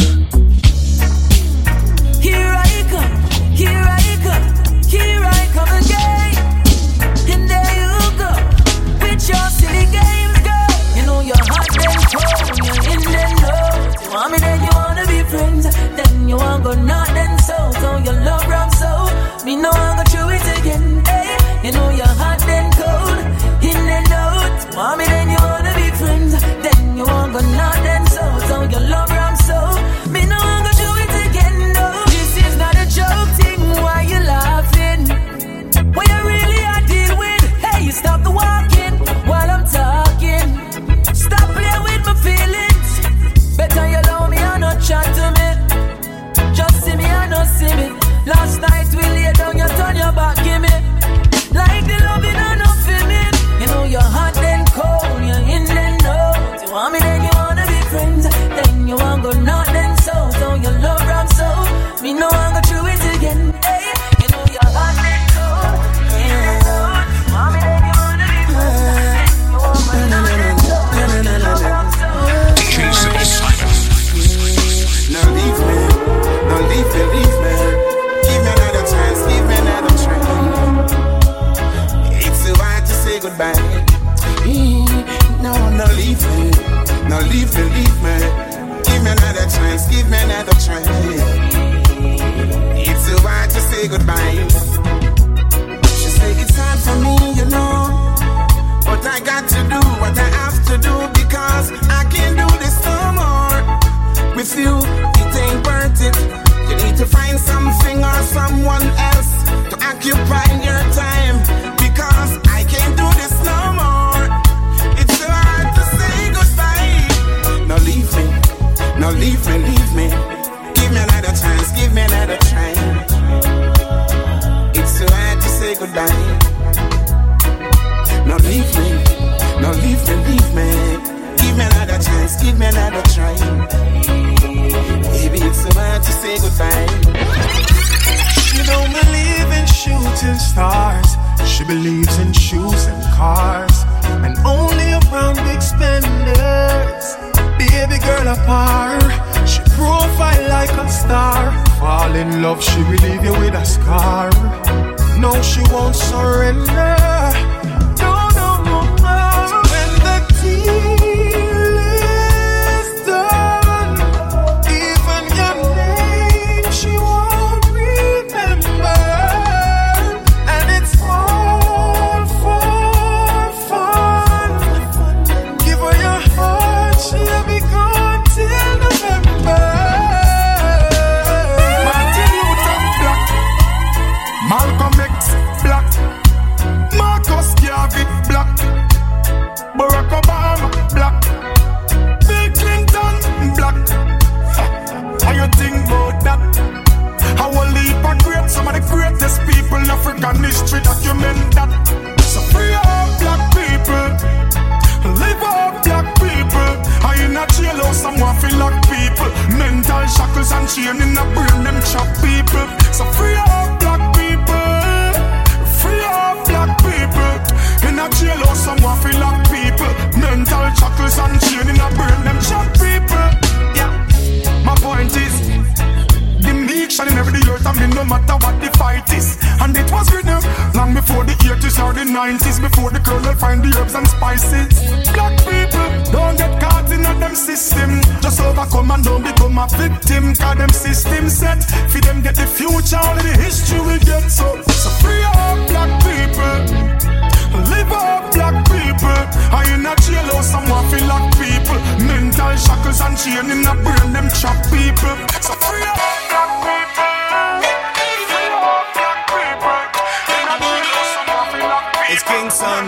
Here I come, here I come, here I come again. And there you go, with your silly games, girl. You know you're hot and cold, you're in and out. You want me, then you wanna be friends. Then you want go not then so. So you love rum so. Me know I'm gonna do it again, hey. You know you're hot and cold, in and out. You want me, then you wanna be friends. Then you want go not then so. So you love rum so. Me know I'm gonna do it again, no. Joke thing, why you laughing? What you really are deal with? Hey, you stop the walking while I'm talking. Stop playing with my feelings. Better you allow me and not chat to me. Just see me and not see me. Last night we lay down, you turn your back, give me. Like the loving and not feeling. You know you're hot and cold, you're in and out. You want me, then you wanna be friends. Then you want go not then so. So you love ram so. Me know I'm gonna do it again, hey. You know you're hot and cold, yeah. Mommy, then you wanna be friends. You want my love and so. D J Simple Simon. No leave me, no leave me, leave me. Give me another chance, give me another try. It's so hard to say goodbye. No, no leave me, no leave me, leave me. Give me another chance, give me another try. It's so hard to say goodbye. She say it's hard for me, you know, but I got to do what I have to do because I can't do this no more. With you, it ain't worth it. You need to find something or someone else to occupy your time because I can't do this no more. It's so hard to say goodbye. No leave me, no leave me, leave me. Give me another chance, give me another try. It's so hard to say goodbye. No leave me, no leave me, leave me. Give me another chance, give me another try. Baby, it's so hard to say goodbye. She don't believe in shooting stars. She believes in shoes and cars, and only around big spenders. Baby girl apart, she profile like a star. Fall in love, she will leave you with a scar. No Malcolm X, black. Marcus Garvey, black. Barack Obama, black. Bill Clinton, black. How you think about that? How a leap of great, some of the greatest people in African history document that. So free up black people, live up black people. I in a jailhouse, someone feel like people. Mental shackles and chain in a brain, them chop people. So free up black people, free up black people. In a jailhouse, someone feel like people. Mental shackles and chain in a brain, them chop people. Yeah, my point is, the meek shall never the earth, I mean no matter what the fight is. And it was written long before the eighties or the nineties, before the colonel find the herbs and spices. Black people, don't get caught in a them system. Just overcome and don't become a victim. Cause them system set, for them get the future, only the history we get. So, so free up black people, live up black people. I in a jailhouse, someone feel like people. Mental shackles and chain in a brain, them chop people. So free up black people, free up black people. In a jailhouse, someone feel like people. It's King Son.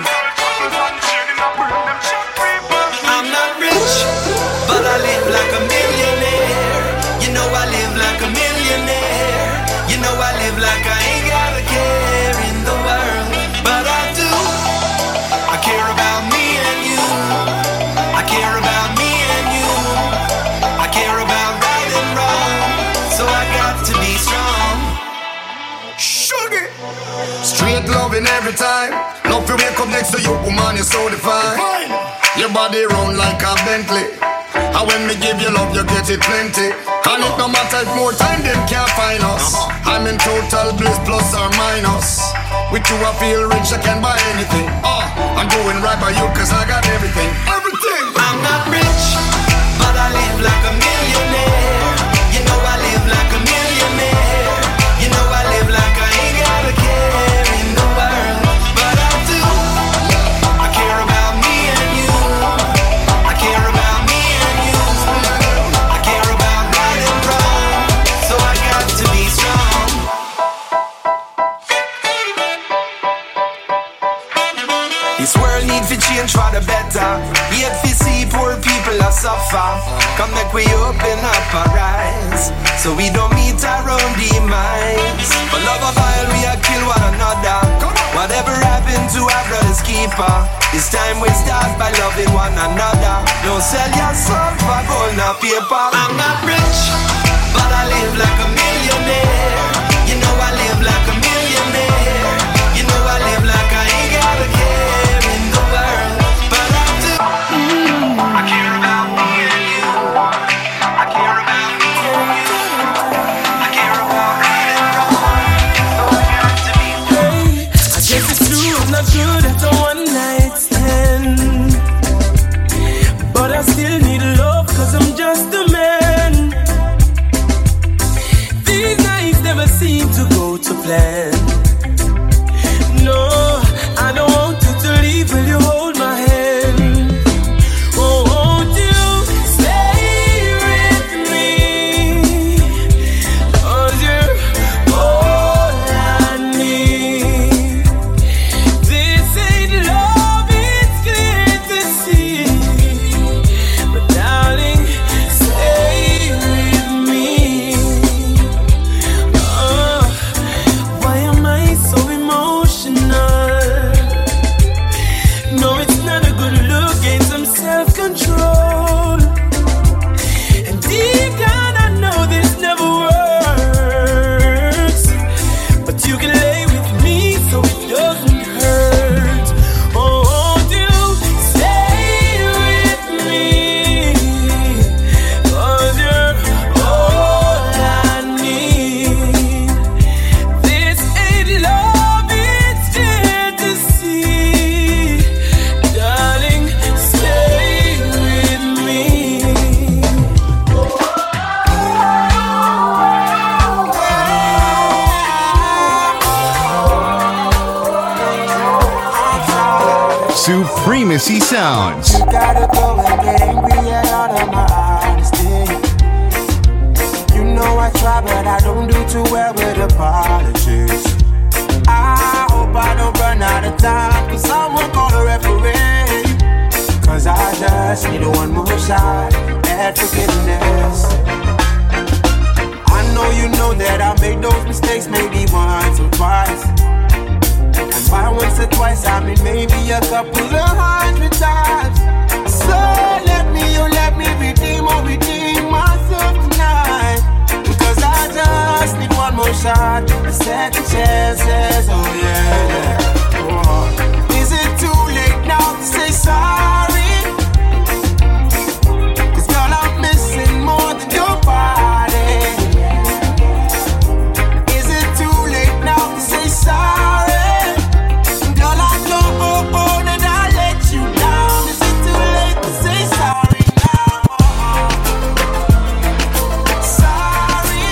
I'm not rich, but I live like a millionaire. You know I live like a millionaire. You know I live like I ain't got a care in the world, but I do. I care about me and you. I care about me and you. I care about right and wrong, so I got to be strong. Sugar, straight loving every time. Love to wake up next to you, woman, you're so divine. Your body round like a Bentley. And when me give you love, you get it plenty. And it no matter if more time, them can't find us. I'm in total bliss, plus or minus. With you I feel rich, I can buy anything. Oh, I'm doing right by you, cause I got everything. Everything. I'm not rich, but I live like a millionaire. You know I live like a millionaire. You know I live like I ain't got a care in the world, but I do. I care about me and you. I care about me and you. I care about right and wrong, so I got to be strong. This world need to change for the better. Yet we see poor people are suffer. Come make we open up our eyes, so we don't meet our own demise. For love of oil we are kill one another. Whatever happened to our brother's keeper, it's time we start by loving one another. Don't sell your soul for gold or paper. I'm not rich, but I live like a millionaire. You know I live like a millionaire. You know I live like I ain't got a care in the world, but I do. I care about me and you. I care about me and you. I care about right and wrong, so I got to be free. I guess it's true, I'm not good at a one night stand, but I still need love, cause I'm just a man. These nights never seem to go to plan. No, I don't want you to leave, will you hold my hand? Oh, won't you stay with me? Cause you're all I need. This ain't love, it's clear to see. But darling, stay with me. Oh, why am I so emotional? No, it's not a good look, it's some self-control. And deep down I know this never works, but you can lay with me so it doesn't hurt. Oh, won't you stay with me? Cause you're all I need. This ain't love, it's clear to see. Darling, stay with me. Supremacy Sounds. Gotta go and get angry and out of my honesty. You know I try, but I don't do too well with apologies. a couple of hundred times. So let me, you let me redeem or redeem myself tonight. Because I just need one more shot, a second chances, oh yeah. Oh. Is it too late now to say sorry? Cause girl, I'm missing more than your body. Is it too late now to say sorry? Girl, I know oh, oh, that I let you down. Is it too late to say sorry now? Sorry.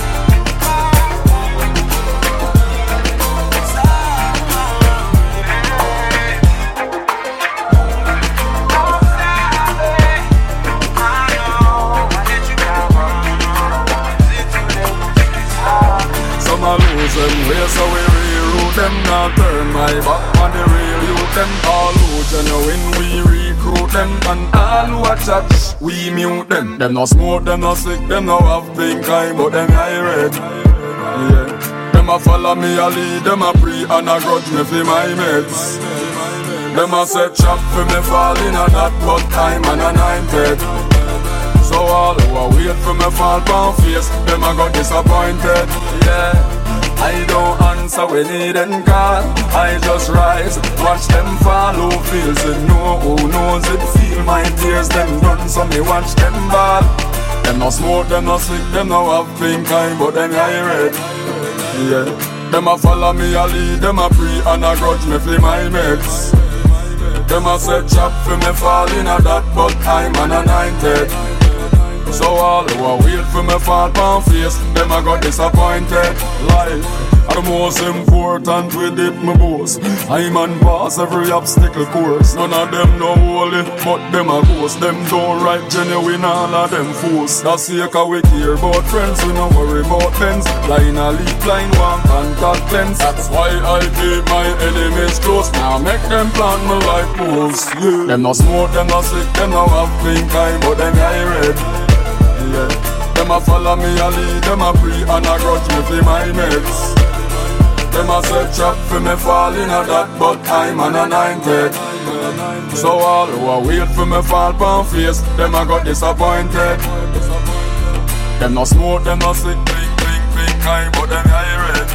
Some are losing ways, so we reroute them. Not turn my back on the real youth. Them all who genuine, we recruit them. And all who are chat, we mute them. Them no smoke, them no sick, them no have pink eye, but them I red. Yeah. Them a follow me, a lead, them a pre and a grudge me for my mates. Them a set trap for me fall in a that, but time and a nine dead. So all who a wait for me fall pound face, them a got disappointed. Yeah, I don't answer when they then call. I just rise, watch them fall. Who feels it, know who knows it. Feel my tears, them done, so me watch them ball. Them no smoke, them no sick, them no have pink eye, but them I red. Yeah, them a follow me, a lead, them a pre and a grudge me for my mates. Them a set trap for me fall in a that, but I'm an anointed. So all who a wait for me fall pound face, them a got disappointed. Life are the most important with it, my boss. I'm on pass every obstacle course. None of them no holy, but them a ghost. Them don't write genuine, all of them force. That's the sake we care about friends, we no worry about friends. Line a lead, line one contact lens. That's why I keep my enemies close. Now make them plan my life moves. Yeah. Them no smoke, them no sick, them no have pink eye, but them I red. Yeah. Them a follow me, a lead, them a pre and a grudge me for my mates. Them a set trap for me fall in a that, but I'm an anointed. So all who a wait for me fall pound face, them a got disappointed. Them no smoke, them no sick, pink, pink, pink eye, but them I red.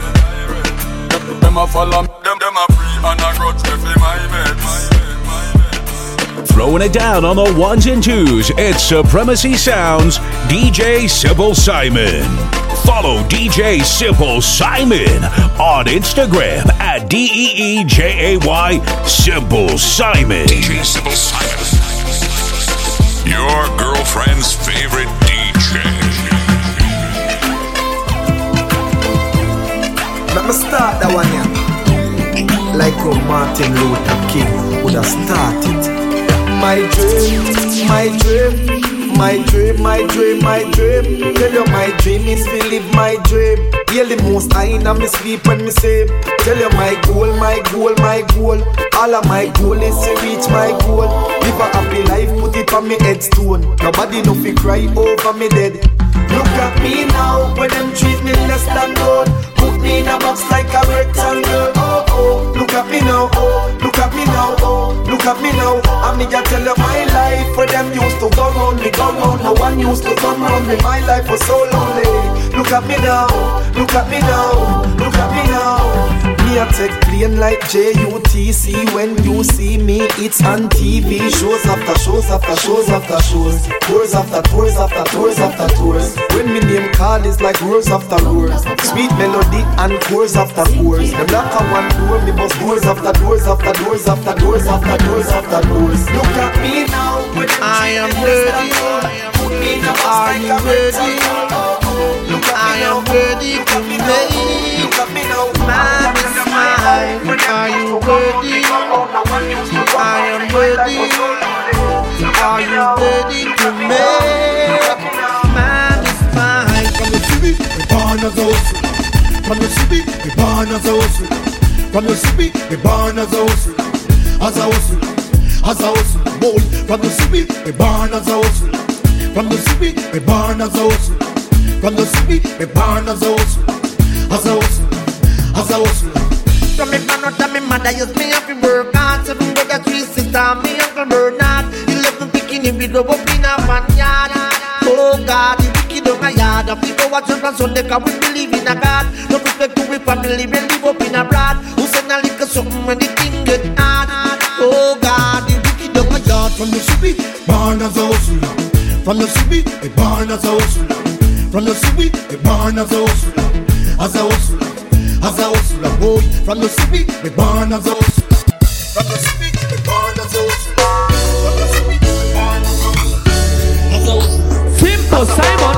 Them a follow me, them, them a pre and a grudge me for my mates. Throwing it down on the ones and twos, it's Supremacy Sounds, D J Simple Simon. Follow D J Simple Simon on Instagram at D E E J A Y Simple Simon. D J Simple Simon, your girlfriend's favorite D J. Let me start that one here. Like how Martin Luther King would have started. My dream, my dream, my dream, my dream, my dream. Tell you my dream is to live my dream. Hear the most I in me sleep when me sleep. Tell you my goal, my goal, my goal. All of my goal is to reach my goal. Live a happy life, put it on me headstone. Nobody no fi cry over me dead. Look at me now, when them treat me less than gold. Put me in a box like a rectangle. Oh oh, look at me now. Oh, look at me now. Oh, look at me now. And me just tell you my life, where them used to go round me, go round. No one used to come round me. My life was so lonely. Look at me now. Look at me now. Look at me now. Me a take plane like J U T C. When you see me, it's on T V. Shows after shows after shows after shows. Tours after tours after tours after tours. When me name call is like roars after roars. Sweet melody and chorus after chorus. Them knock on one door, me bust doors after doors after doors after doors after doors after doors. Look at me now, I am ready. Are you ready? I am ready to make man smile. Are you ready? I am ready. Are you ready to make man smile? From the city, we born as a hustle. From the city, we born as a hustle. From the city, we born as a hustle. As a hustle, as a hustle. Mold. From the city, we born as a hustle. From the city, we born as a hustle. From the city, we born as a hustle. As a hustle, as a hustle. From me born out of me mother use me up to work hard. Bernard, seven brother, three sister, me Uncle Bernard. Eleven picking him, we go up in a man yard. Oh God, the wicked on my yard. Of people watch us on Sunday, cause we believe in a God. No respect to we family, we live up in a broad. Who send a little something when the thing get hard. Oh God, the wicked on my yard. From the city, born as a hustler. From the city, a born as a hustler. From the city, a born as a hustler. As a hustler, as a hustler, boy. From the city, a born as a hustler. From the city, a born as a hustler. From the city, a born as a hustler. As a hustler. Simple Simon.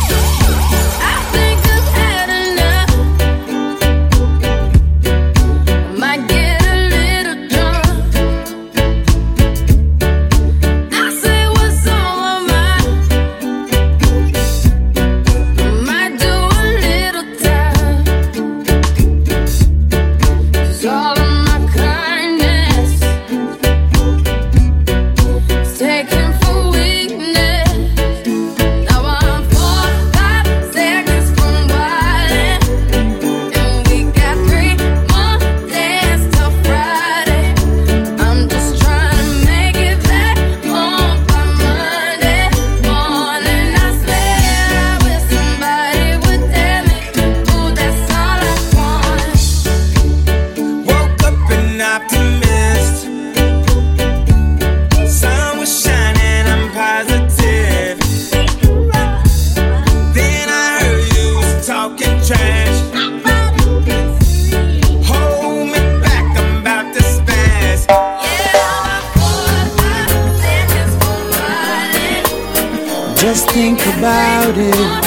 Just think about it.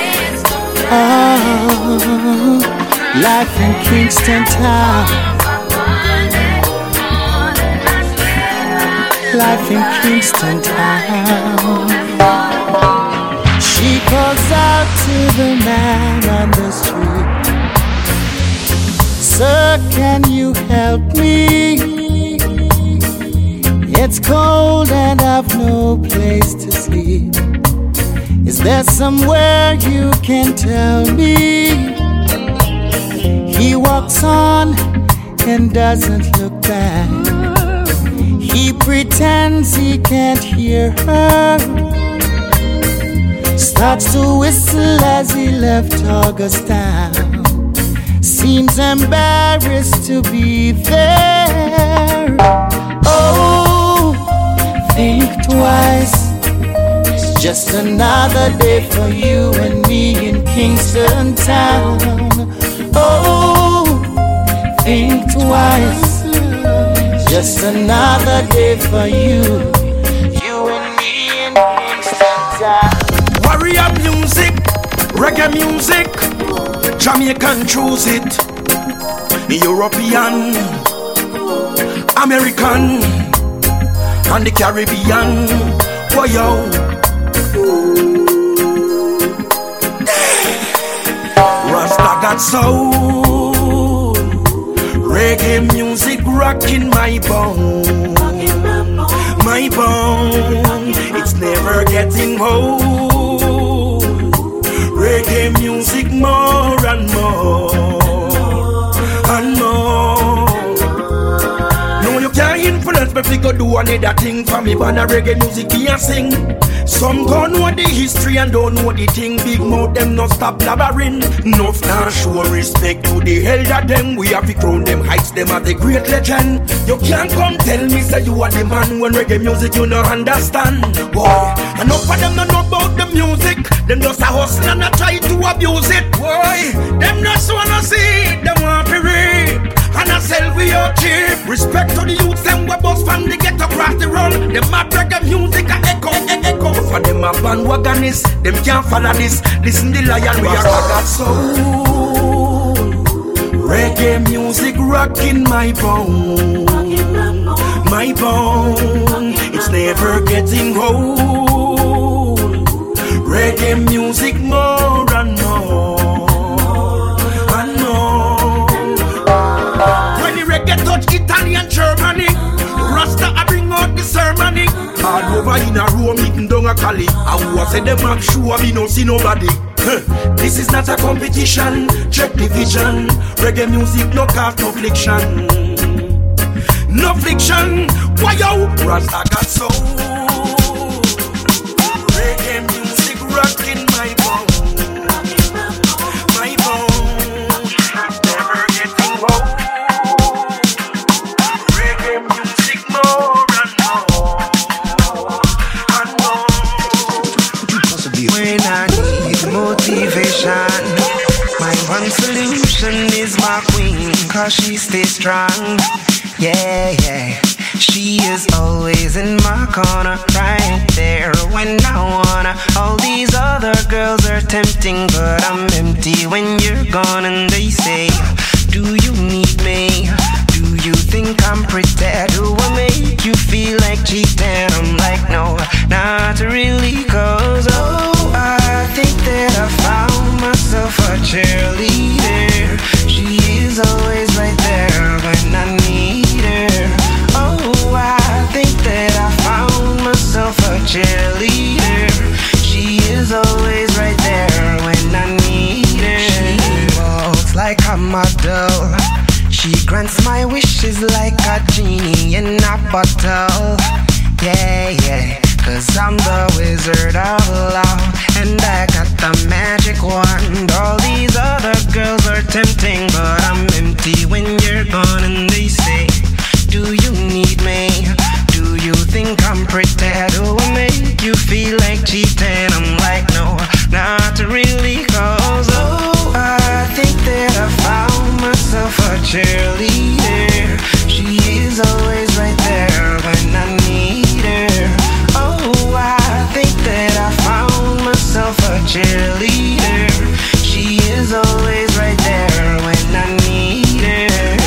Oh, life in Kingston Town. Life in Kingston Town. She calls out to the man on the street. Sir, can you help me? It's cold and I've no place to sleep. Is there somewhere you can tell me? He walks on and doesn't look back. He pretends he can't hear her. Starts to whistle as he left Augustown. Seems embarrassed to be there. Oh, think twice. Just another day for you and me in Kingston Town. Oh, think twice. Just another day for you, you and me in Kingston Town. Warrior music, reggae music, Jamaican choose it. European, American, and the Caribbean. For yo. Rasta got soul, reggae music rocking my bone, my bone. It's never getting old. Reggae music more and more and more. No, you can't influence me if you do another thing for me. But a reggae music be a sing. Some don't know the history and don't know the thing. Big mouth them no stop blabbering. Enough now show respect to the elder them. We have to crown them heights them as a great legend. You can't come tell me say you are the man when reggae music you no understand. Boy, enough of them don't know about the music. Them just a hustle and a try to abuse it. Boy, them just wanna see it. Them want to rape and I sell we out cheap. Respect to the youths them we bust from the ghetto across the road. Them mad reggae music a echo, echo. For them a bandwagonists, them can't follow this. Listen the lion we are got soul. Reggae music rocking my bone, my bone. It's never getting old. Reggae music more and more and more. When the reggae touch Italian, Germany, Rasta I bring out the ceremony. All over in a room, eating down a Cali. I was say them I'm sure we don't see nobody. This is not a competition, check the vision. Reggae music no cause no affliction. no fiction. Why yo? Rasta got soul. Reggae music rocking my bone, my bone, never getting old. Reggae music more and more and more. When I need motivation, my one solution is my queen, cause she stays strong. Yeah, yeah. She is always in my corner, right there when I wanna. All these other girls are tempting, but I'm empty when you're gone. And they say, do you need me? Do you think I'm pretty? Do I make you feel like cheating? I'm like, no, not really, cause oh, I think that I found myself a cheerleader. She is always right there when I need her. Oh, I think that I found myself a cheerleader. She is always right there when I need her. She walks like a model. She grants my wishes like a genie in a bottle. Yeah, yeah, cause I'm the wizard of love, and I got the magic wand. All these other girls are tempting, but I'm empty when you're gone. And they say, do you need me? Do you think I'm pretty? Do I make you feel like cheating? I'm like, no, not really, cause oh, I think that I found myself a cheerleader. She is always right there when I need her. Oh, I think that I found myself a cheerleader. She is always right there when I need her.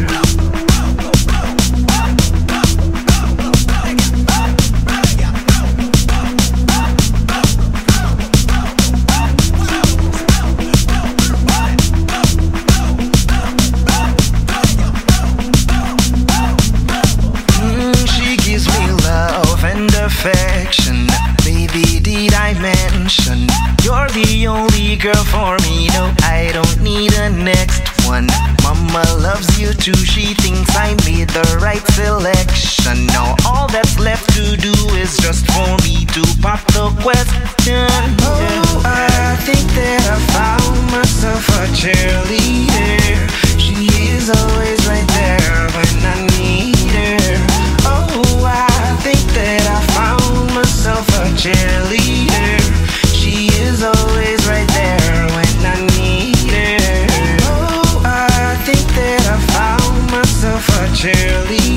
Affection. Baby, did I mention you're the only girl for me? No, I don't need a next one. Mama loves you too. She thinks I made the right selection. Now all that's left to do is just for me to pop the question. Oh, I think that I found myself a cheerleader. She is always right there when I need her. Oh, I think that I found myself a cheerleader. She is always right there when I need her. Oh, I think that I found myself a cheerleader.